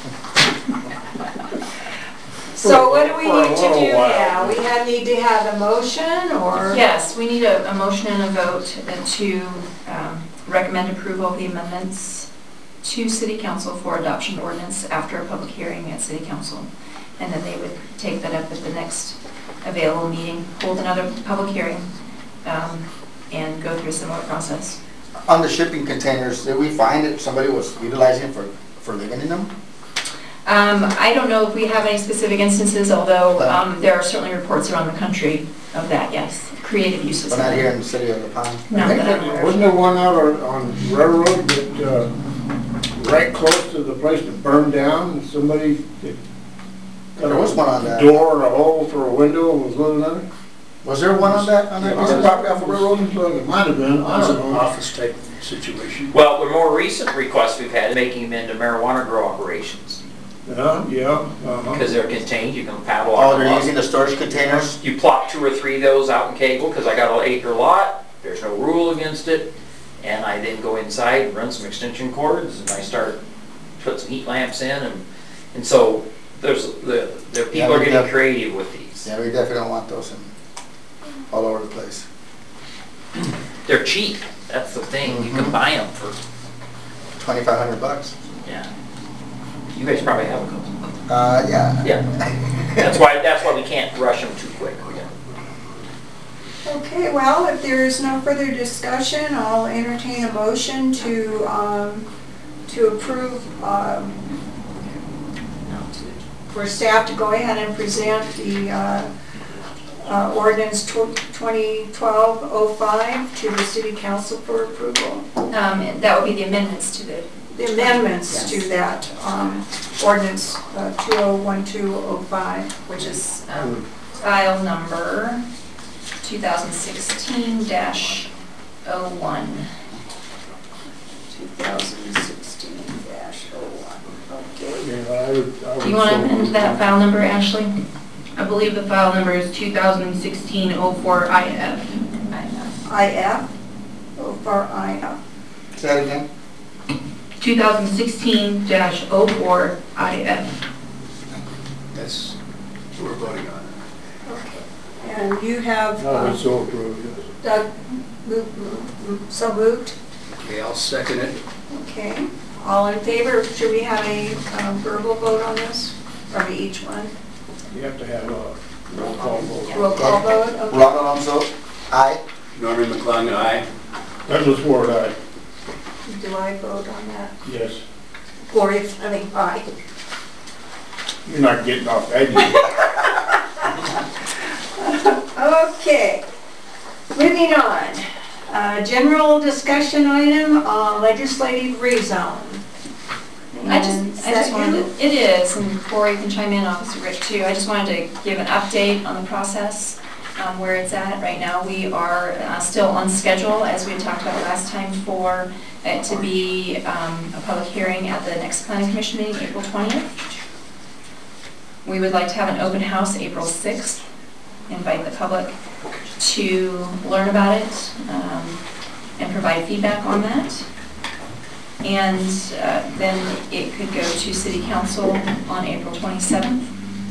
So what do we For a need to little do while. now? We need to have a motion, or? Yes, we need a motion and a vote to recommend approval of the amendments to City Council for adoption ordinance after a public hearing at City Council. And then they would take that up at the next available meeting, hold another public hearing, and go through a similar process. On the shipping containers, did we find that somebody was utilizing for living in them? I don't know if we have any specific instances, although there are certainly reports around the country of that, yes. Creative uses. But not here in the city of La Palma? No, that I'm aware of. Wasn't there one out on Railroad that, right close to the place that burned down, and somebody that got There was one on that. a door or a hole for a window and was living in it? Was there one on that piece of property off of Railroad? It might have been, I That's don't an know. office type situation. Well, the more recent requests we've had, making them into marijuana grow operations. Yeah, uh-huh. Because they're contained, you can paddle Oh, on they're them. using the storage containers? You plop 2 or 3 of those out in Cable, because I got an acre lot, there's no rule against it, and I then go inside and run some extension cords, and I start, put some heat lamps in, and so people are getting creative with these. Yeah, we definitely don't want those all over the place. They're cheap, that's the thing, you can buy them for, $2,500. yeah. You guys probably have a couple. Yeah. Yeah, that's why we can't rush them too quick. Okay, well, if there is no further discussion, I'll entertain a motion to approve, for staff to go ahead and present the ordinance 2012-05 to the City Council for approval. And that would be the amendments to the, The amendments to that ordinance 2012-05. which is file number 2016-01. 2016-01, okay. Yeah, I would Do you want to so- amend that file number, Ashley? I believe the file number is 2016-04-IF. IF, for IF. Say that again? 2016-04-IF. That's what we're voting on. Okay. And you have, No, it's so approved, yes. Doug, so moved? Okay, I'll second it. Okay. All in favor? Should we have a verbal vote on this? Or each one? You have to have a roll call vote. Roll call vote? Okay. Ron Alonso, aye. Norman McClung, aye. Douglas Ward, aye. Do I vote on that? Yes. Gloria Fleming, aye. You're not getting off that easy. Okay. Moving on. General discussion item, legislative rezone. I And just wanted you? to, it is, and Corey can chime in, Officer Rick too. I just wanted to give an update on the process, where it's at right now. We are still on schedule, as we had talked about last time, for it to be a public hearing at the next planning commission meeting, April 20th. We would like to have an open house April 6th, invite the public to learn about it and provide feedback on that. And then it could go to City Council on April 27th.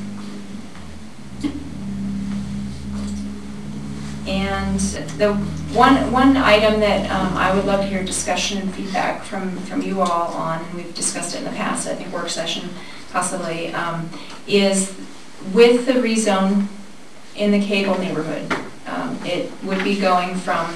And the one item that I would love to hear discussion and feedback from you all on, and we've discussed it in the past, I think work session possibly, is with the rezone in the Cagle neighborhood. It would be going from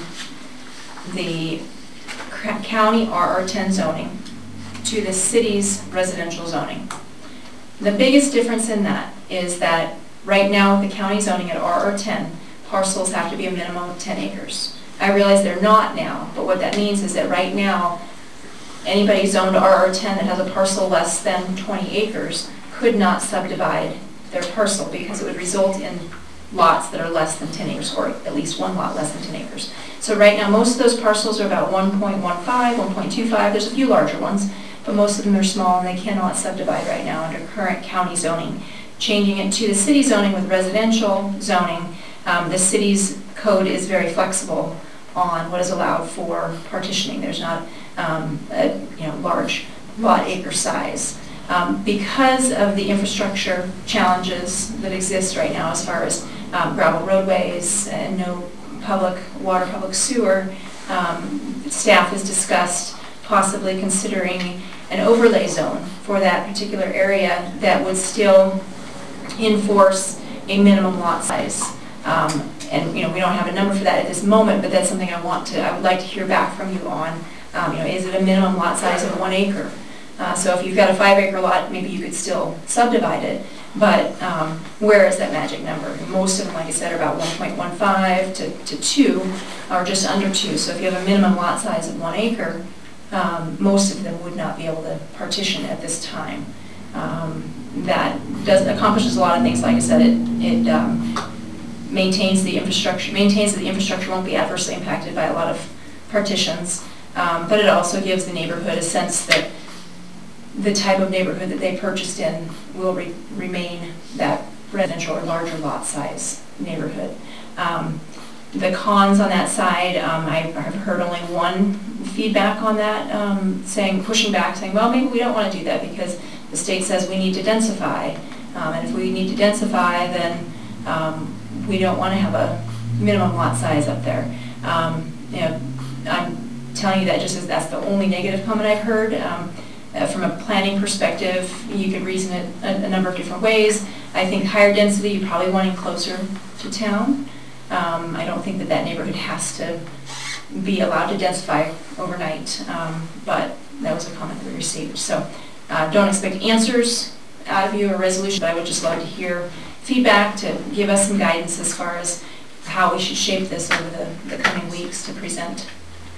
the county RR10 zoning to the city's residential zoning. The biggest difference in that is that right now the county zoning at RR10, parcels have to be a minimum of 10 acres. I realize they're not now, but what that means is that right now, anybody zoned RR10 that has a parcel less than 20 acres could not subdivide their parcel because it would result in lots that are less than 10 acres, or at least one lot less than 10 acres. So right now, most of those parcels are about 1.15, 1.25. There's a few larger ones, but most of them are small and they cannot subdivide right now under current county zoning. Changing it to the city zoning with residential zoning, the city's code is very flexible on what is allowed for partitioning. There's not a large lot acre size. Because of the infrastructure challenges that exist right now as far as gravel roadways and no public water, public sewer, staff has discussed possibly considering an overlay zone for that particular area that would still enforce a minimum lot size. And we don't have a number for that at this moment, but that's something I would like to hear back from you on. Is it a minimum lot size of 1 acre? So if you've got a 5 acre lot, maybe you could still subdivide it, but where is that magic number? Most of them, like I said, are about 1.15 to 2, or just under 2. So if you have a minimum lot size of 1 acre, most of them would not be able to partition at this time. That accomplishes a lot of things. Like I said, it maintains that the infrastructure won't be adversely impacted by a lot of partitions, but it also gives the neighborhood a sense that the type of neighborhood that they purchased in will remain that residential or larger lot size neighborhood. The cons on that side, I've heard only one feedback on that, pushing back, saying, well, maybe we don't want to do that because the state says we need to densify, and if we need to densify, then we don't want to have a minimum lot size up there. I'm telling you that just as that's the only negative comment I've heard. From a planning perspective, you could reason it a number of different ways. I think higher density, you're probably wanting closer to town. I don't think that neighborhood has to be allowed to densify overnight, but that was a comment that we received. So don't expect answers out of you or resolution, but I would just love to hear feedback to give us some guidance as far as how we should shape this over the coming weeks to present.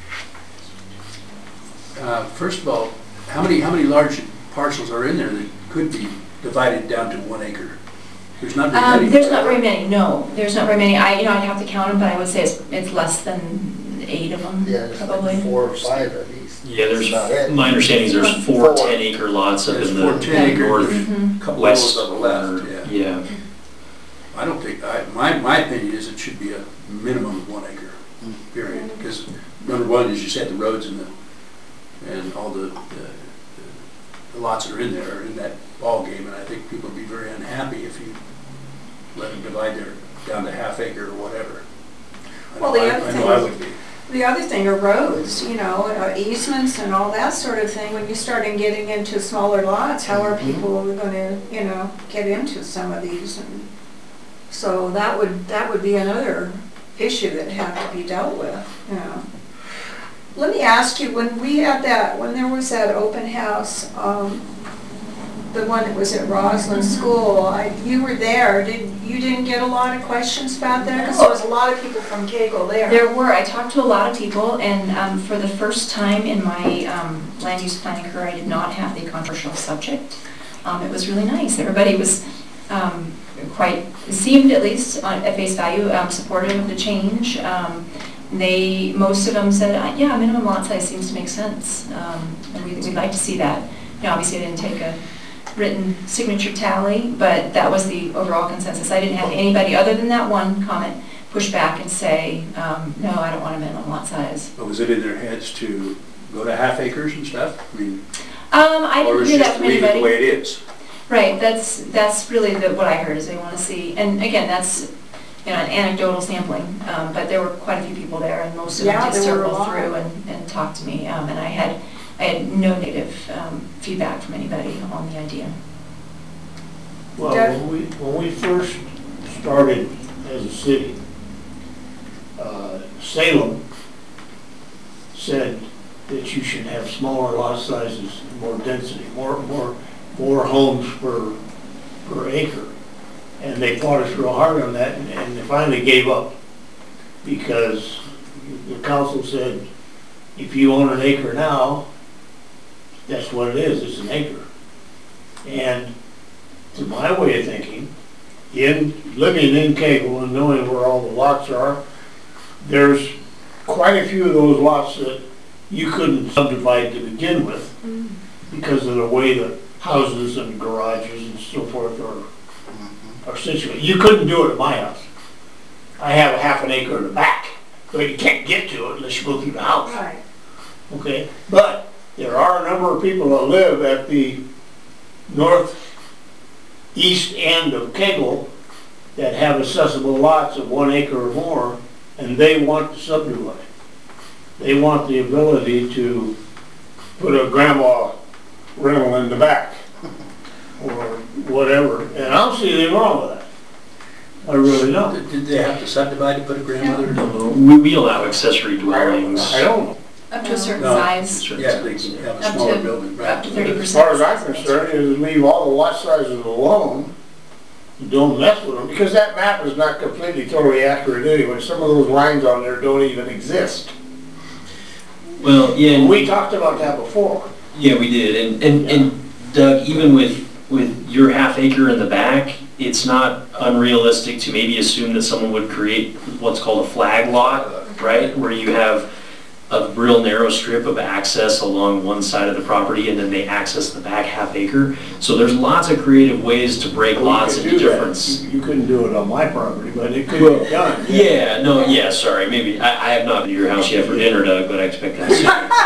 First of all, how many large parcels are in there that could be divided down to 1 acre? There's not very many. There's not very many. No, there's not very many. I'd have to count them, but I would say it's less than 8 of them, Yeah, there's probably. like 4 or 5 at least. Yeah, That's about it. my understanding is there's 4 10-acre lots up There's in 4 the 10-acre, Mhm. couple of west those on the left, corner. yeah. Yeah. I don't think, my opinion is it should be a minimum of 1 acre, period. Because number one, as you said, the roads and all the lots that are in there are in that ballgame, and I think people would be very unhappy if you let them divide their, down to half acre or whatever. Well, the other I thing know I is- would be. The other thing are roads, you know, easements and all that sort of thing. When you start getting into smaller lots, how are people gonna, you know, get into some of these? And so that would be another issue that had to be dealt with, you know. Let me ask you, when there was that open house, the one that was at Roslyn School, you were there, you didn't get a lot of questions about that? Because there was a lot of people from Kegel there. There were, I talked to a lot of people, and for the first time in my land use planning career, I did not have the controversial subject. It was really nice. Everybody was seemed at least at face value, supportive of the change. Most of them said, yeah, minimum lot size seems to make sense, and we'd like to see that. Now, obviously, I didn't take a written signature tally, but that was the overall consensus. I didn't have anybody, other than that one comment, push back and say, no, I don't want a minimum lot size. But was it in their heads to go to half acres and stuff? I mean, I or didn't is hear that just from leave it the anybody. way it is? Right, that's really what I heard, is they want to see, and again, that's, you know, an anecdotal sampling, but there were quite a few people there, and most of them Yeah, just there were a circled lot. through and talked to me, and I had no negative feedback from anybody on the idea. Well, Jeff? when we first started as a city, Salem said that you should have smaller lot sizes, more density, more homes per acre. And they fought us real hard on that, and they finally gave up. Because the council said, if you own an acre now, that's what it is, it's an acre. And to my way of thinking, living in Kegel and knowing where all the lots are, there's quite a few of those lots that you couldn't subdivide to begin with because of the way the houses and garages and so forth are situated. You couldn't do it at my house. I have a half an acre in the back, but you can't get to it unless you go through the house. Right. Okay, but there are a number of people that live at the northeast end of Kegel that have accessible lots of 1 acre or more, and they want to subdivide. They want the ability to put a grandma rental in the back, or whatever, and I don't see anything wrong with that. I really don't. Did they have to subdivide to put a grandmother? No, we allow accessory dwellings. I don't know. Up to a certain No. size, Yeah, they can have a Up smaller to- building, up to right? 30%. As far as I'm concerned, is leave all the lot sizes alone. Don't mess with them, because that map is not completely, totally accurate anyway. Some of those lines on there don't even exist. Well, yeah, And and we talked about that before. yeah, we did, and Doug, even with your half acre in the back, it's not unrealistic to maybe assume that someone would create what's called a flag lot, right? Where you have a real narrow strip of access along one side of the property, and then they access the back half acre. So there's lots of creative ways to break lots You could into do that. different. You couldn't do it on my property, but it could be done. Yeah, no, yeah, sorry, maybe, I have not been to your house yet for dinner, Doug, but I expect that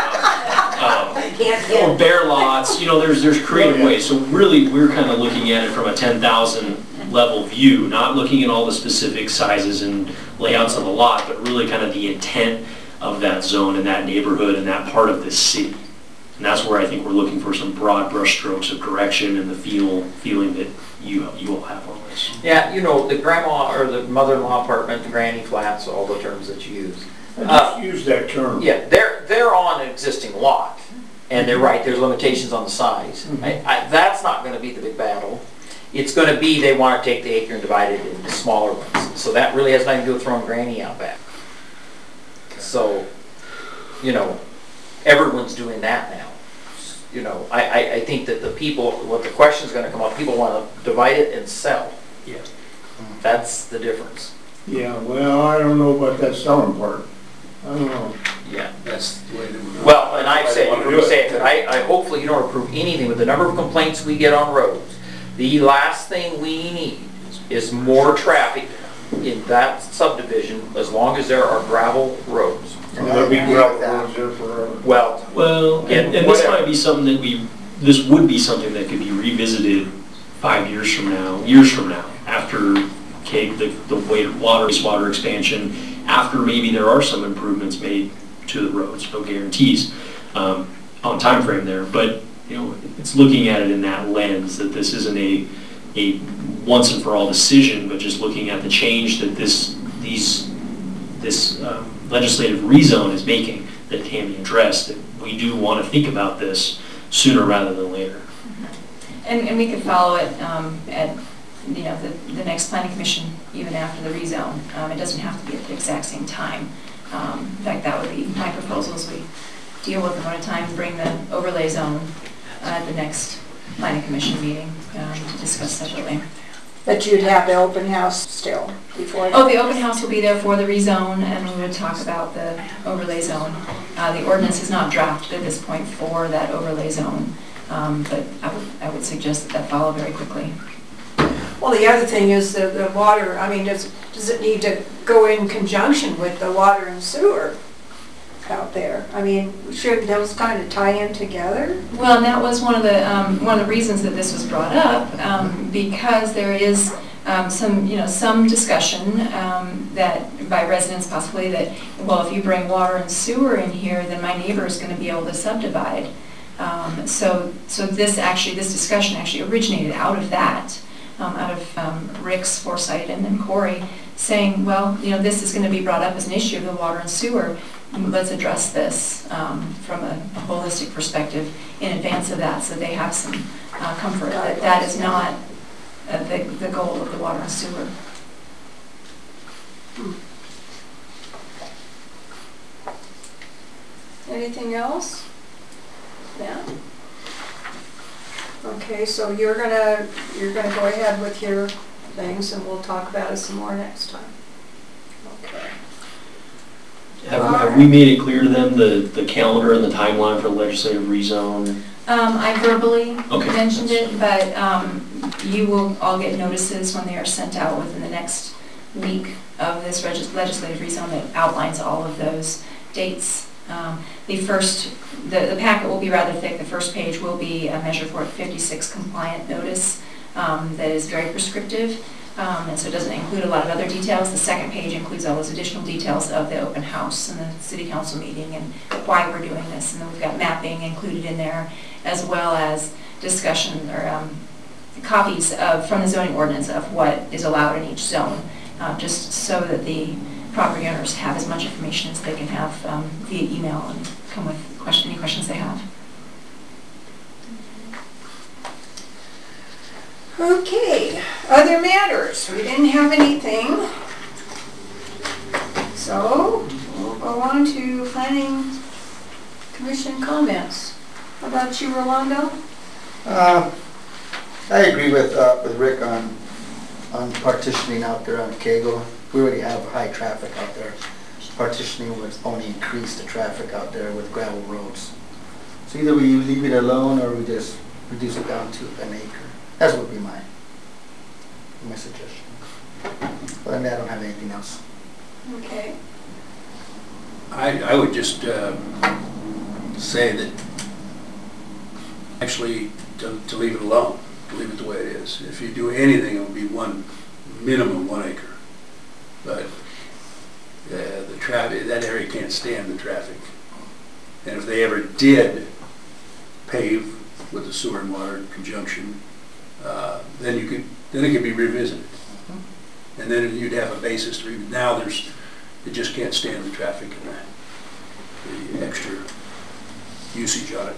soon. Or bare lots, you know, there's creative ways, so really, we're kind of looking at it from a 10,000 level view, not looking at all the specific sizes and layouts of the lot, but really kind of the intent of that zone and that neighborhood and that part of the city. And that's where I think we're looking for some broad brush strokes of direction and the feeling that you all have on this. Yeah, you know, the grandma or the mother-in-law apartment, the granny flats, all the terms that you use. I just use that term. Yeah, they're on an existing lot, and they're right, there's limitations on the size. That's not gonna be the big battle. It's gonna be, they wanna take the acre and divide it into smaller ones. So that really has nothing to do with throwing granny out back. So, you know, everyone's doing that now. You know, I think that the people, what the question's gonna come up, people wanna divide it and sell. Yeah. That's the difference. Yeah, well, I don't know about that selling part. I don't know. Yeah. That's the way they would. Well, and I've said, wanna you do can it. say it, but I hopefully you don't approve anything with the number of complaints we get on roads. The last thing we need is more traffic in that subdivision as long as there are gravel roads. There'll be gravel roads there forever. Well, Well, Yeah, and this whatever. might be something that this would be something that could be revisited 5 years from now, after the wastewater expansion, after maybe there are some improvements made to the roads. No guarantees on time frame there, but it's looking at it in that lens, that this isn't a once and for all decision, but just looking at the change that this legislative rezone is making that can be addressed. That we do want to think about this sooner rather than later. And we could follow it at the next planning commission, even after the rezone. It doesn't have to be at the exact same time. In fact, that would be my proposal, is we deal with them at a time, bring the overlay zone at the next planning commission meeting to discuss separately. But you'd have the open house still before? Oh, the open house will be there for the rezone, and we would talk about the overlay zone. The ordinance is not drafted at this point for that overlay zone, but I would suggest that follow very quickly. Well, the other thing is the water, I mean, does it need to go in conjunction with the water and sewer out there? I mean, should those kind of tie in together? Well, and that was one of the reasons that this was brought up, because there is some discussion that by residents possibly that, well, if you bring water and sewer in here, then my neighbor is going to be able to subdivide. So this discussion actually originated out of that. Out of Rick's foresight and then Corey saying, well, this is going to be brought up as an issue of the water and sewer. Let's address this from a holistic perspective in advance of that, so they have some comfort that that is not the goal of the water and sewer. Anything else? Yeah. Okay, so you're gonna go ahead with your things, and we'll talk about it some more next time. Okay. Have we made it clear to them the calendar and the timeline for the legislative rezone? I verbally Okay. mentioned it, but you will all get notices when they are sent out within the next week of this legislative rezone that outlines all of those dates. The packet will be rather thick. The first page will be a Measure 456 compliant notice that is very prescriptive, and so it doesn't include a lot of other details. The second page includes all those additional details of the open house and the city council meeting and why we're doing this. And then we've got mapping included in there, as well as discussion or copies from the zoning ordinance of what is allowed in each zone, just so that the property owners have as much information as they can have via email and come with any questions they have. Okay, other matters. We didn't have anything. So we'll go on to planning commission comments. How about you, Rolando? I agree with Rick on partitioning out there on Kegel. We already have high traffic out there. Partitioning would only increase the traffic out there with gravel roads. So either we leave it alone or we just reduce it down to an acre. That would be my suggestion. Other than that, I don't have anything else. Okay. I would just say that actually to leave it alone, to leave it the way it is. If you do anything, it would be minimum 1 acre. But the traffic, that area can't stand the traffic. And if they ever did pave with the sewer and water conjunction, then it could be revisited. And then you'd have a basis to revisit. Now it just can't stand the traffic and the extra usage on it.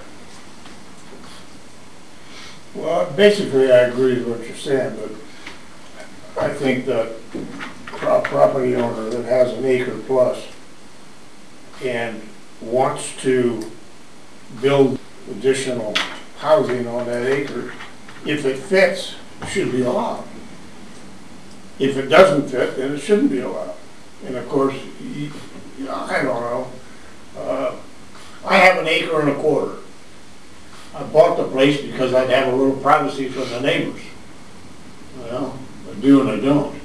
Well, basically, I agree with what you're saying, but I think that property owner that has an acre plus and wants to build additional housing on that acre, if it fits, it should be allowed. If it doesn't fit, then it shouldn't be allowed. And of course, I don't know. I have an acre and a quarter. I bought the place because I'd have a little privacy from the neighbors. Well, I do and I don't.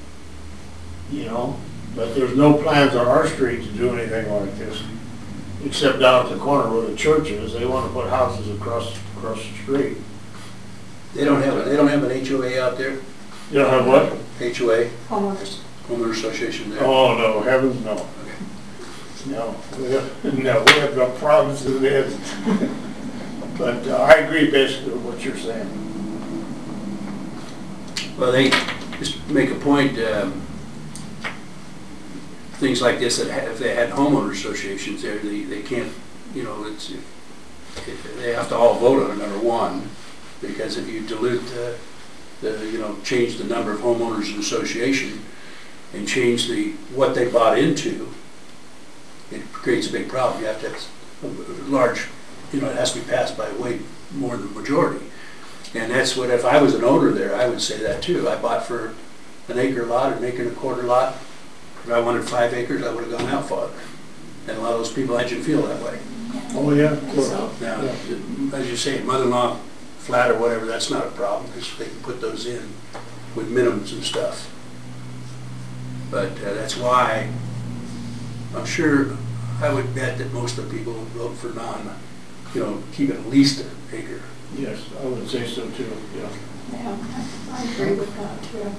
But there's no plans on our street to do anything like this, except down at the corner where the church is. They want to put houses across across the street. They don't have an HOA out there? You don't have what? HOA, Homeowners. homeowner association there? Oh, no, heavens, no. No, we have got problems with it. But I agree basically with what you're saying. Well, they just make a point, things like this, that if they had homeowner associations there, they can't, you know, they have to all vote on it, number one, because if you dilute you know, change the number of homeowners in association and change what they bought into, it creates a big problem. You have to have a large, you know, it has to be passed by way more than the majority. And that's what, if I was an owner there, I would say that too. I bought for an acre lot, an acre and a quarter lot. If I wanted 5 acres, I would have gone out farther. And a lot of those people actually feel that way. Oh, yeah. Now, as you say, mother-in-law flat or whatever, that's not a problem, because they can put those in with minimums and stuff. But that's why, I'm sure, I would bet that most of the people would vote for you know, keep it at least an acre. Yes, I would say so too, yeah. Yeah, I agree with that too.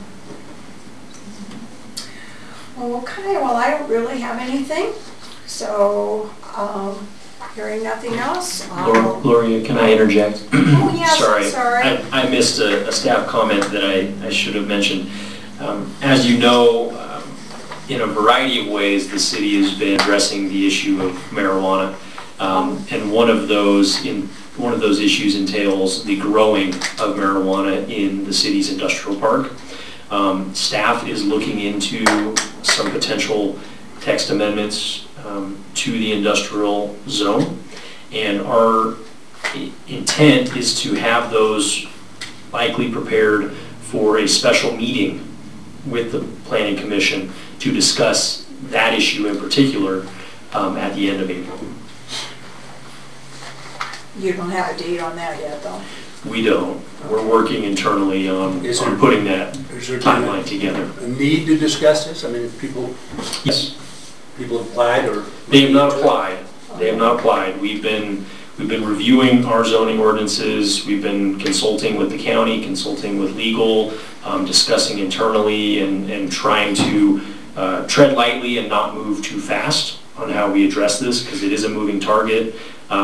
Well, okay, well, I don't really have anything, so, hearing nothing else, Gloria, can I interject? Oh, yes, Sorry. sorry. I missed a staff comment that I should have mentioned. As you know, in a variety of ways, the city has been addressing the issue of marijuana. And one of those issues entails the growing of marijuana in the city's industrial park. Staff is looking into some potential text amendments to the industrial zone, and our intent is to have those likely prepared for a special meeting with the Planning Commission to discuss that issue in particular at the end of April. You don't have a date on that yet, though? We don't. We're working internally on putting that timeline together. A need to discuss this? I mean, if Yes. people applied or? They have not applied. They have not applied. We've been reviewing our zoning ordinances. We've been consulting with the county, consulting with legal, discussing internally, and trying to tread lightly and not move too fast on how we address this, because it is a moving target.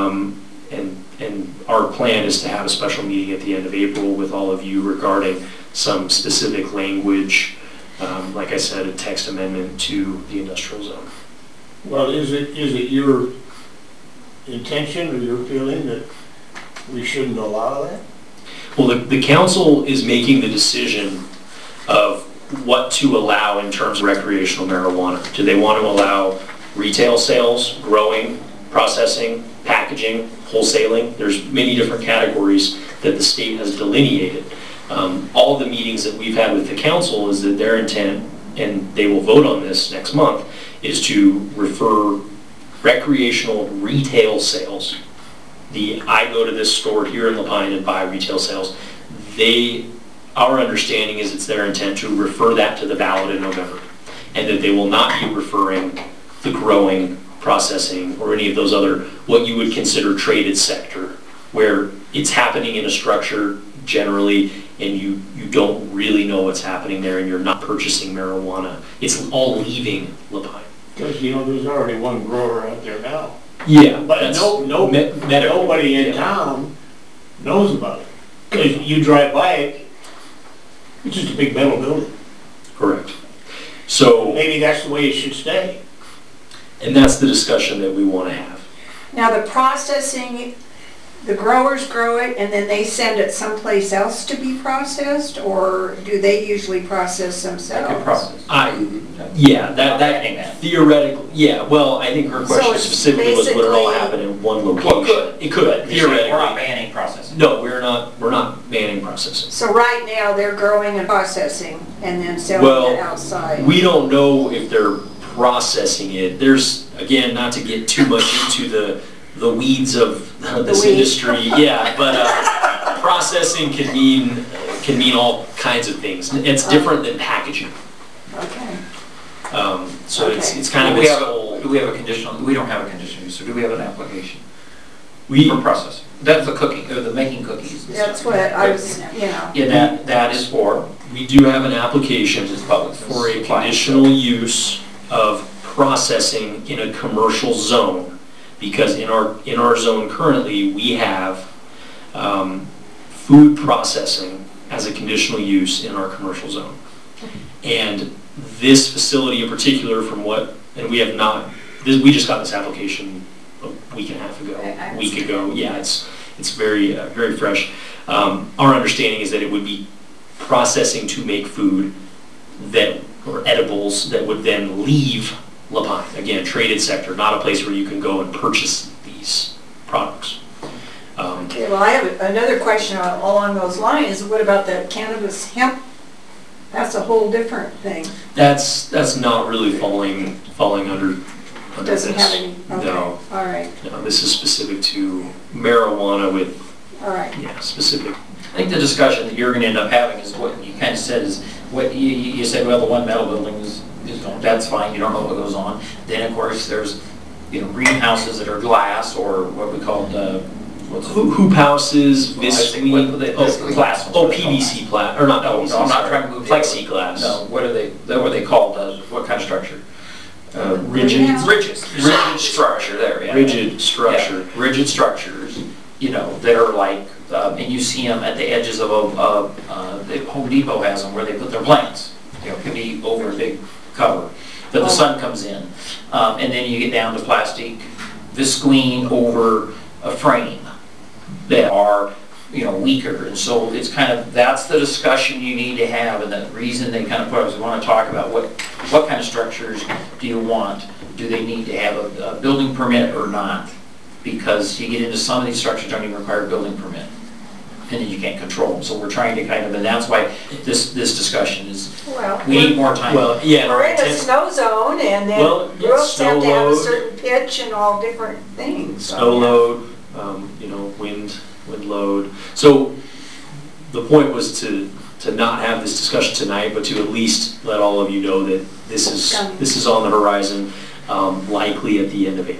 And our plan is to have a special meeting at the end of April with all of you regarding some specific language, like I said, a text amendment to the industrial zone. Well, is it your intention or your feeling that we shouldn't allow that? Well, the council is making the decision of what to allow in terms of recreational marijuana. Do they want to allow retail sales, growing, processing, packaging, wholesaling? There's many different categories that the state has delineated. All of the meetings that we've had with the council is that their intent, and they will vote on this next month, is to refer recreational retail sales. I go to this store here in Lapine and buy retail sales. Our understanding is it's their intent to refer that to the ballot in November, and that they will not be referring the growing, processing, or any of those other, what you would consider traded sector, where it's happening in a structure generally, and you don't really know what's happening there, and you're not purchasing marijuana. It's all leaving Lapine. Because, you know, there's already one grower out there now. Yeah, But nobody in town knows about it. Because you drive by it, it's just a big metal building. Correct. So, Maybe that's the way it should stay. and that's the discussion that we want to have. Now, the processing, the growers grow it and then they send it someplace else to be processed, or do they usually process themselves? Yeah, that theoretically, yeah, well, I think her So question it's specifically was would it all basically- happen in one location? It could, theoretically. We're not banning processing. No, we're not banning processing. So right now, they're growing and processing and then selling Well, it outside. We don't know if they're processing it. There's, again, not to get too much into the weeds of this industry, yeah, but processing can mean all kinds of things. It's different than packaging. Okay. So Okay. it's kind of Do this whole. we have a conditional, we don't have a conditional use, so do we have an application We for processing? That's the cooking, or the making cookies. That's what I was, you know. Yeah, that is for, We do have an application public for a conditional use of processing in a commercial zone. Because in our zone currently, we have food processing as a conditional use in our commercial zone. And this facility in particular, we have not, we just got this application a week and a half ago, Yeah, it's very, very fresh. Our understanding is that it would be processing to make food or edibles that would then leave La Pine. Again, traded sector, not a place where you can go and purchase these products. Okay, well, I have another question along those lines. What about that cannabis hemp? That's a whole different thing. That's not really falling under Doesn't this. have any, okay, No. all right, No, this is specific to marijuana with, all right. specific. I think the discussion that you're gonna end up having is what you kind of said is, what you said, well, the one metal building is that's fine, you don't know what goes on. Then, of course, there's, greenhouses that are glass, or what we call, Hoop houses, glass. Oh, PVC plastic, or not PVC. No, I'm not trying to move. Plexiglass. No, what are they called, what kind of structure? Rigid Structure, there, yeah. Rigid structure. Yeah, rigid structures, that are like, and you see them at the edges of the Home Depot has them where they put their plants. It could be over a big cover, but the sun comes in. And then you get down to plastic visqueen over a frame that are, weaker. And so it's kind of, that's the discussion you need to have, and the reason they kind of put us, we want to talk about what kind of structures do you want? Do they need to have a building permit or not? Because you get into some of these structures don't even require a building permit, and then you can't control them. So we're trying to kind of, and that's why this discussion is, we need more time. Well, yeah. We're in a snow zone, and then roofs have to have a certain pitch and all different things. Snow load, wind load. So the point was to not have this discussion tonight, but to at least let all of you know that this is on the horizon, likely at the end of April.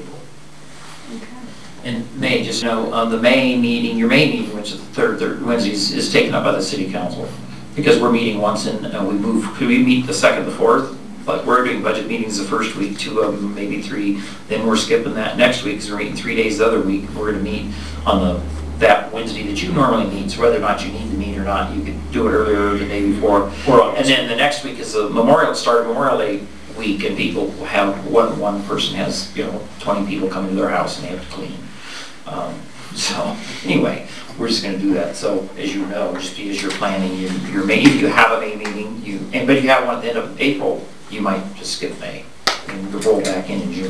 And May, just the May meeting, your May meeting, which is the third Wednesdays, is taken up by the city council. Because we're meeting once and we meet the 2nd, the 4th, but we're doing budget meetings the first week, 2 of them, maybe 3, then we're skipping that next week, because we're meeting 3 days the other week. We're gonna meet on that Wednesday that you normally meet, so whether or not you need to meet or not, you could do it earlier or the day before. And then the next week is the Memorial Day week, and people have, one person has, 20 people coming to their house and they have to clean. So anyway, we're just gonna do that. So as you know, just as you're planning your May, if you have a May meeting, but if you have one at the end of April, you might just skip May and roll back in June.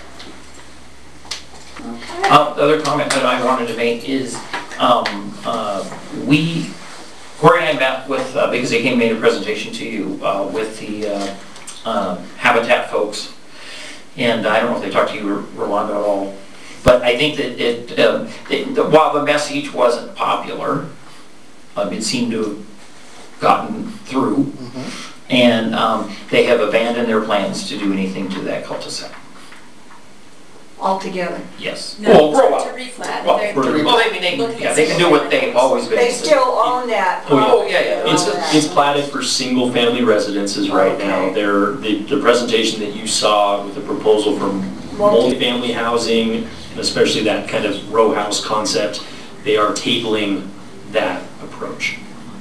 Okay. The other comment that I wanted to make is, Corey and I met with, because they came and made a presentation to you, with the Habitat folks. And I don't know if they talked to you, Rolando, at all. But I think that while the message wasn't popular, it seemed to have gotten through. Mm-hmm. And they have abandoned their plans to do anything to that cul-de-sac. Altogether. Yes. No, Well, to reflat. well, They're- they can do what they've always been. They still own that. Oh, yeah. It's platted for single-family residences right now. The presentation that you saw with the proposal for multifamily housing, especially that kind of row house concept, they are tabling that approach.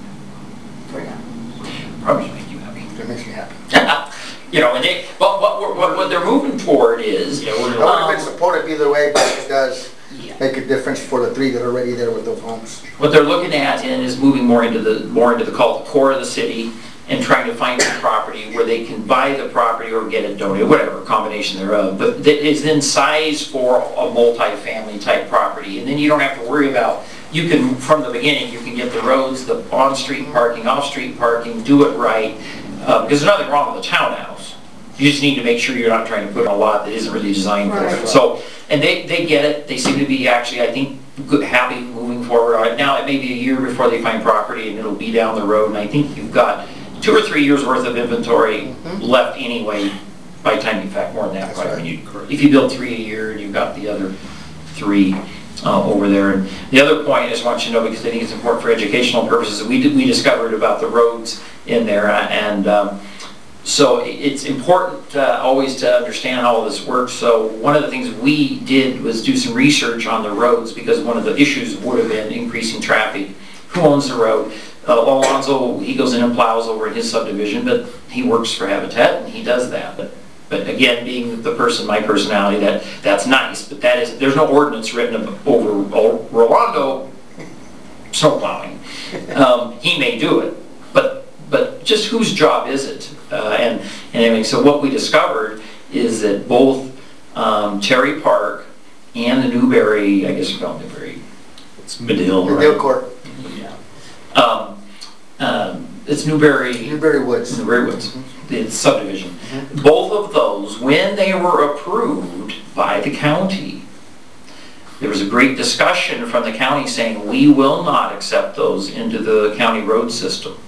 Probably make you happy. That makes me happy. And what they're moving toward is, Yeah, we're I gonna, would have been supportive either way, but it does make a difference for the 3 that are already there with those homes. what they're looking at is moving more into the core of the city and trying to find a property where they can buy the property or get it donated, whatever, combination thereof, but that is then sized for a multi-family type property. And then you don't have to worry about, from the beginning, you can get the roads, the on-street parking, off-street parking, do it right, because there's nothing wrong with a townhouse. You just need to make sure you're not trying to put in a lot that isn't really designed for it. Right. So, and they get it, they seem to be actually, I think, happy moving forward on it. Now, it may be a year before they find property and it'll be down the road, and I think you've got 2 or 3 years worth of inventory left anyway, by the time, in fact, more than that. That's Right? right. If you build 3 a year and you've got the other 3, over there. And the other point I just want you to know, because I think it's important for educational purposes, we discovered about the roads in there, and so it's important always to understand how all this works. So one of the things we did was do some research on the roads, because one of the issues would have been increasing traffic. Who owns the road? Alonzo, he goes in and plows over in his subdivision, but he works for Habitat and he does that. But again, being the person, my personality, that's nice, but there's no ordinance written over Rolando snow plowing. He may do it, but just whose job is it? And anyway, so what we discovered is that both Terry Park and the Newberry, I guess not Newberry, it's Medill, right? Medill Court. It's Newberry Woods. Newberry Woods, the subdivision. Both of those, when they were approved by the county, there was a great discussion from the county saying, we will not accept those into the county road system.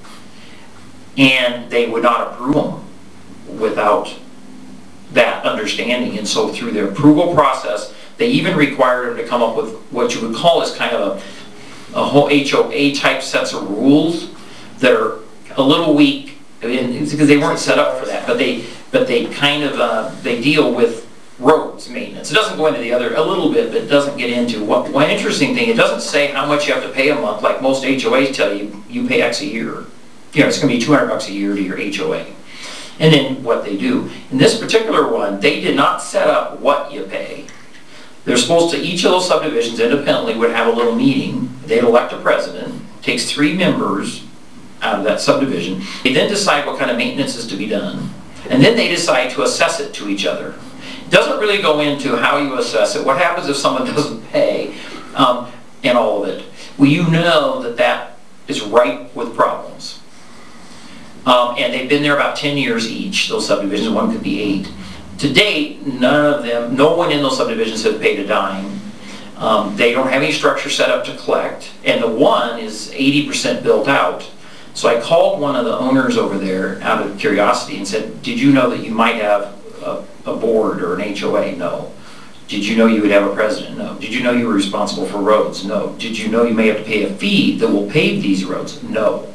And they would not approve them without that understanding. And so through their approval process, they even required them to come up with what you would call as kind of a whole HOA type sets of rules that are a little weak, because they weren't set up for that, but they kind of they deal with roads maintenance. It doesn't go into the other a little bit, but it doesn't get into one interesting thing. It doesn't say how much you have to pay a month, like most HOAs tell you. You pay X a year. You know, it's going to be $200 a year to your HOA. And then what they do in this particular one, they did not set up what you pay. They're supposed to, each of those subdivisions independently would have a little meeting. They'd elect a president, takes 3 members out of that subdivision. They then decide what kind of maintenance is to be done. And then they decide to assess it to each other. It doesn't really go into how you assess it, what happens if someone doesn't pay, and all of it. Well, you know that is ripe with problems. And they've been there about 10 years each, those subdivisions. One could be 8. To date, no one in those subdivisions has paid a dime. They don't have any structure set up to collect, and the one is 80% built out. So I called one of the owners over there out of curiosity and said, did you know that you might have a board or an HOA? No. Did you know you would have a president? No. Did you know you were responsible for roads? No. Did you know you may have to pay a fee that will pave these roads? No.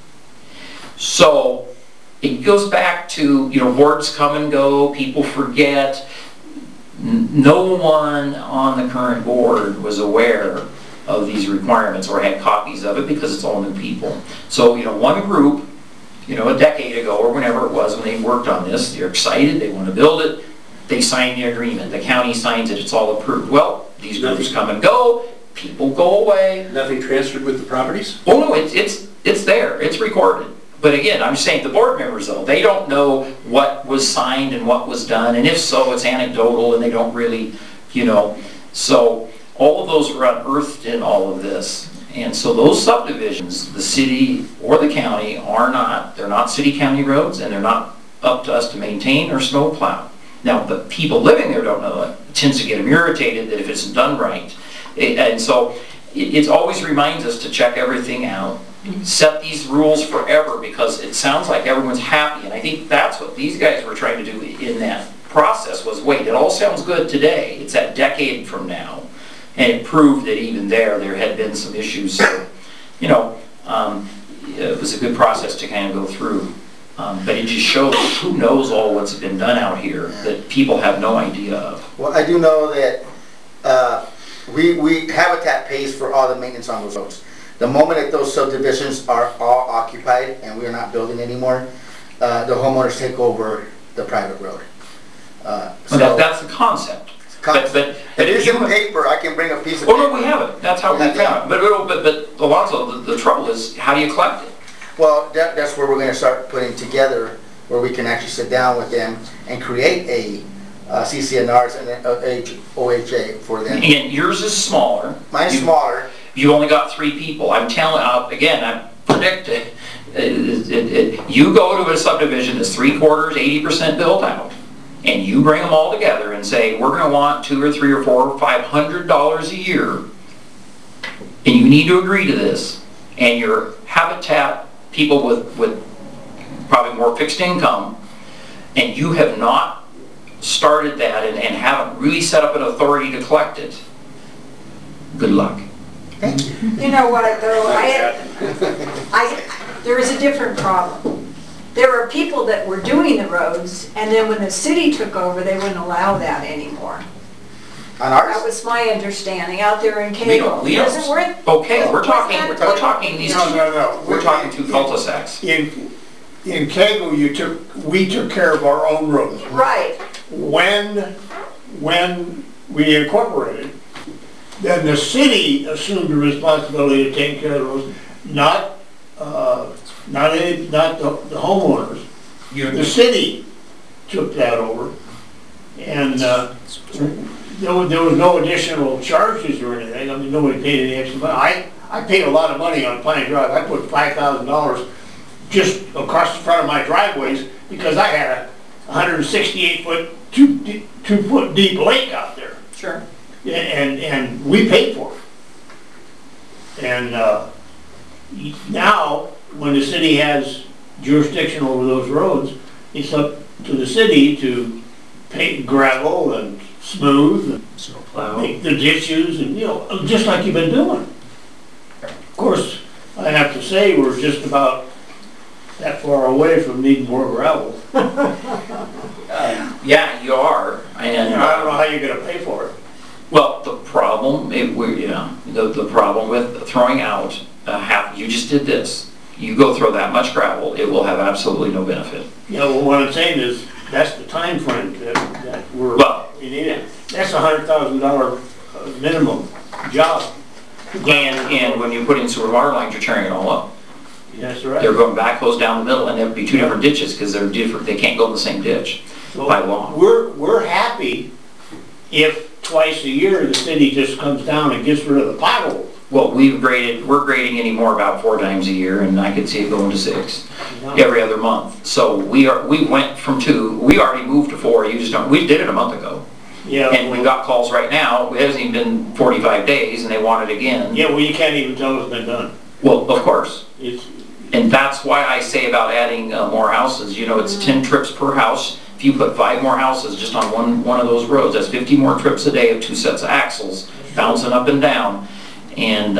So it goes back to, boards come and go, people forget. No one on the current board was aware of these requirements or had copies of it, because it's all new people. So, one group, a decade ago or whenever it was when they worked on this, they're excited, they want to build it, they sign the agreement, the county signs it, it's all approved. Well, these groups come and go, people go away. Nothing transferred with the properties? Oh no, it's there, it's recorded. But again, I'm saying the board members, though, they don't know what was signed and what was done, and if so, it's anecdotal and they don't really, So all of those are unearthed in all of this. And so those subdivisions, the city or the county they're not city-county roads, and they're not up to us to maintain or snow plow. Now, the people living there don't know it. It tends to get them irritated that if it's done right. And so it always reminds us to check everything out. Set these rules forever, because it sounds like everyone's happy, and I think that's what these guys were trying to do in that process was, wait, it all sounds good today, it's a decade from now, and it proved that even there had been some issues. So, it was a good process to kind of go through, but it just shows who knows all what's been done out here that people have no idea of. Well, I do know that we Habitat pays for all the maintenance on those roads. The moment that those subdivisions are all occupied and we are not building anymore, the homeowners take over the private road. So that's the concept. But it is in paper. I can bring a piece of paper. Oh no, we have it. That's how we found it. But Alonzo, the trouble is, how do you collect it? Well, that's where we're going to start putting together, where we can actually sit down with them and create a CCNRs and a OHA for them. And yours is smaller. Mine's smaller. You only got 3 people. I'm telling, again, I predict it. You go to a subdivision that's 3/4, 80% built out, and you bring them all together and say, we're going to want $200 or $300 or $400 or $500 a year, and you need to agree to this, and your Habitat people with probably more fixed income, and you have not started that and haven't really set up an authority to collect it, Good luck. Thank you. You know what, though, there is a different problem. There were people that were doing the roads, and then when the city took over, they wouldn't allow that anymore. On That ours? was my understanding, out there in We Cagle. don't, Wasn't worth- okay, we're talking these, No. we're talking two cul-de-sacs. In Cagle, we took care of our own roads. Right, When we incorporated, then the city assumed the responsibility of taking care of those, not the homeowners. The city took that over, and there was no additional charges or anything. I mean, nobody paid any extra money. I paid a lot of money on Pine Drive. I put $5,000 just across the front of my driveways because I had a 168-foot, 2-foot deep lake out there. Sure. And we paid for it. And now, when the city has jurisdiction over those roads, it's up to the city to paint gravel and smooth and Snowplow. make the ditches and, just like you've been doing. Of course, I have to say, we're just about that far away from needing more gravel. Yeah, you are, and. I don't know how you're gonna pay for it. Well, the problem, the problem with throwing out you just did this. You go throw that much gravel, it will have absolutely no benefit. Well, what I'm saying is, that's the time frame that we're, Well- we need it. That's $100,000 minimum job. And when you put in sewer water lines, you're tearing it all up. That's right. They're going backhoes down the middle, and there'd be two different ditches, because they're different, they can't go in the same ditch So by law. We're happy if twice a year the city just comes down and gets rid of the potholes. Well, we're grading anymore about 4 times a year, and I could see it going to 6 every other month. So we went from 2, we already moved to 4, we did it a month ago. Yeah. And we got calls right now, it hasn't even been 45 days, and they want it again. Yeah, well, you can't even tell it's been done. Well, of course. It's, And that's why I say about adding more houses, it's 10 trips per house. If you put 5 more houses just on one of those roads, that's 50 more trips a day of 2 sets of axles bouncing up and down. And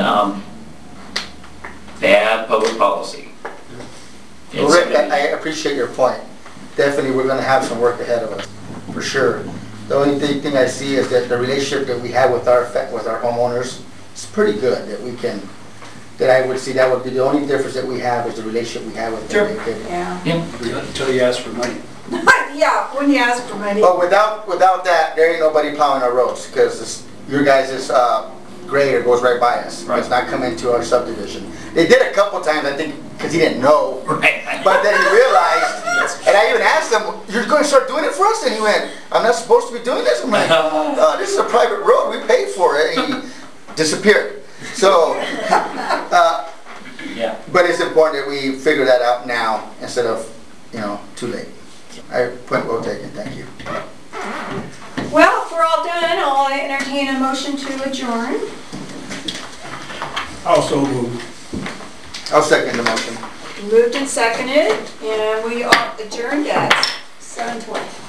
bad public policy. Well, Rick, I appreciate your point. Definitely, we're gonna have some work ahead of us, for sure. The only thing I see is that the relationship that we have with our homeowners is pretty good, that I would see that would be the only difference that we have is the relationship we have with them. yeah. Until you ask for money. Yeah, when you ask for money. But without that, there ain't nobody plowing our roads, because your guys' grader goes right by us. Right. It's not coming to our subdivision. They did a couple times, I think, because he didn't know. Right. But then he realized, and I even asked him, "You're going to start doing it for us?" And he went, "I'm not supposed to be doing this." I'm like, "No, this is a private road. We paid for it." And he disappeared. So, Yeah. but it's important that we figure that out now instead of, too late. Point well taken. Thank you. Well, if we're all done, I'll entertain a motion to adjourn. also move. I'll second the motion. Moved and seconded, and we are adjourned at 7:20.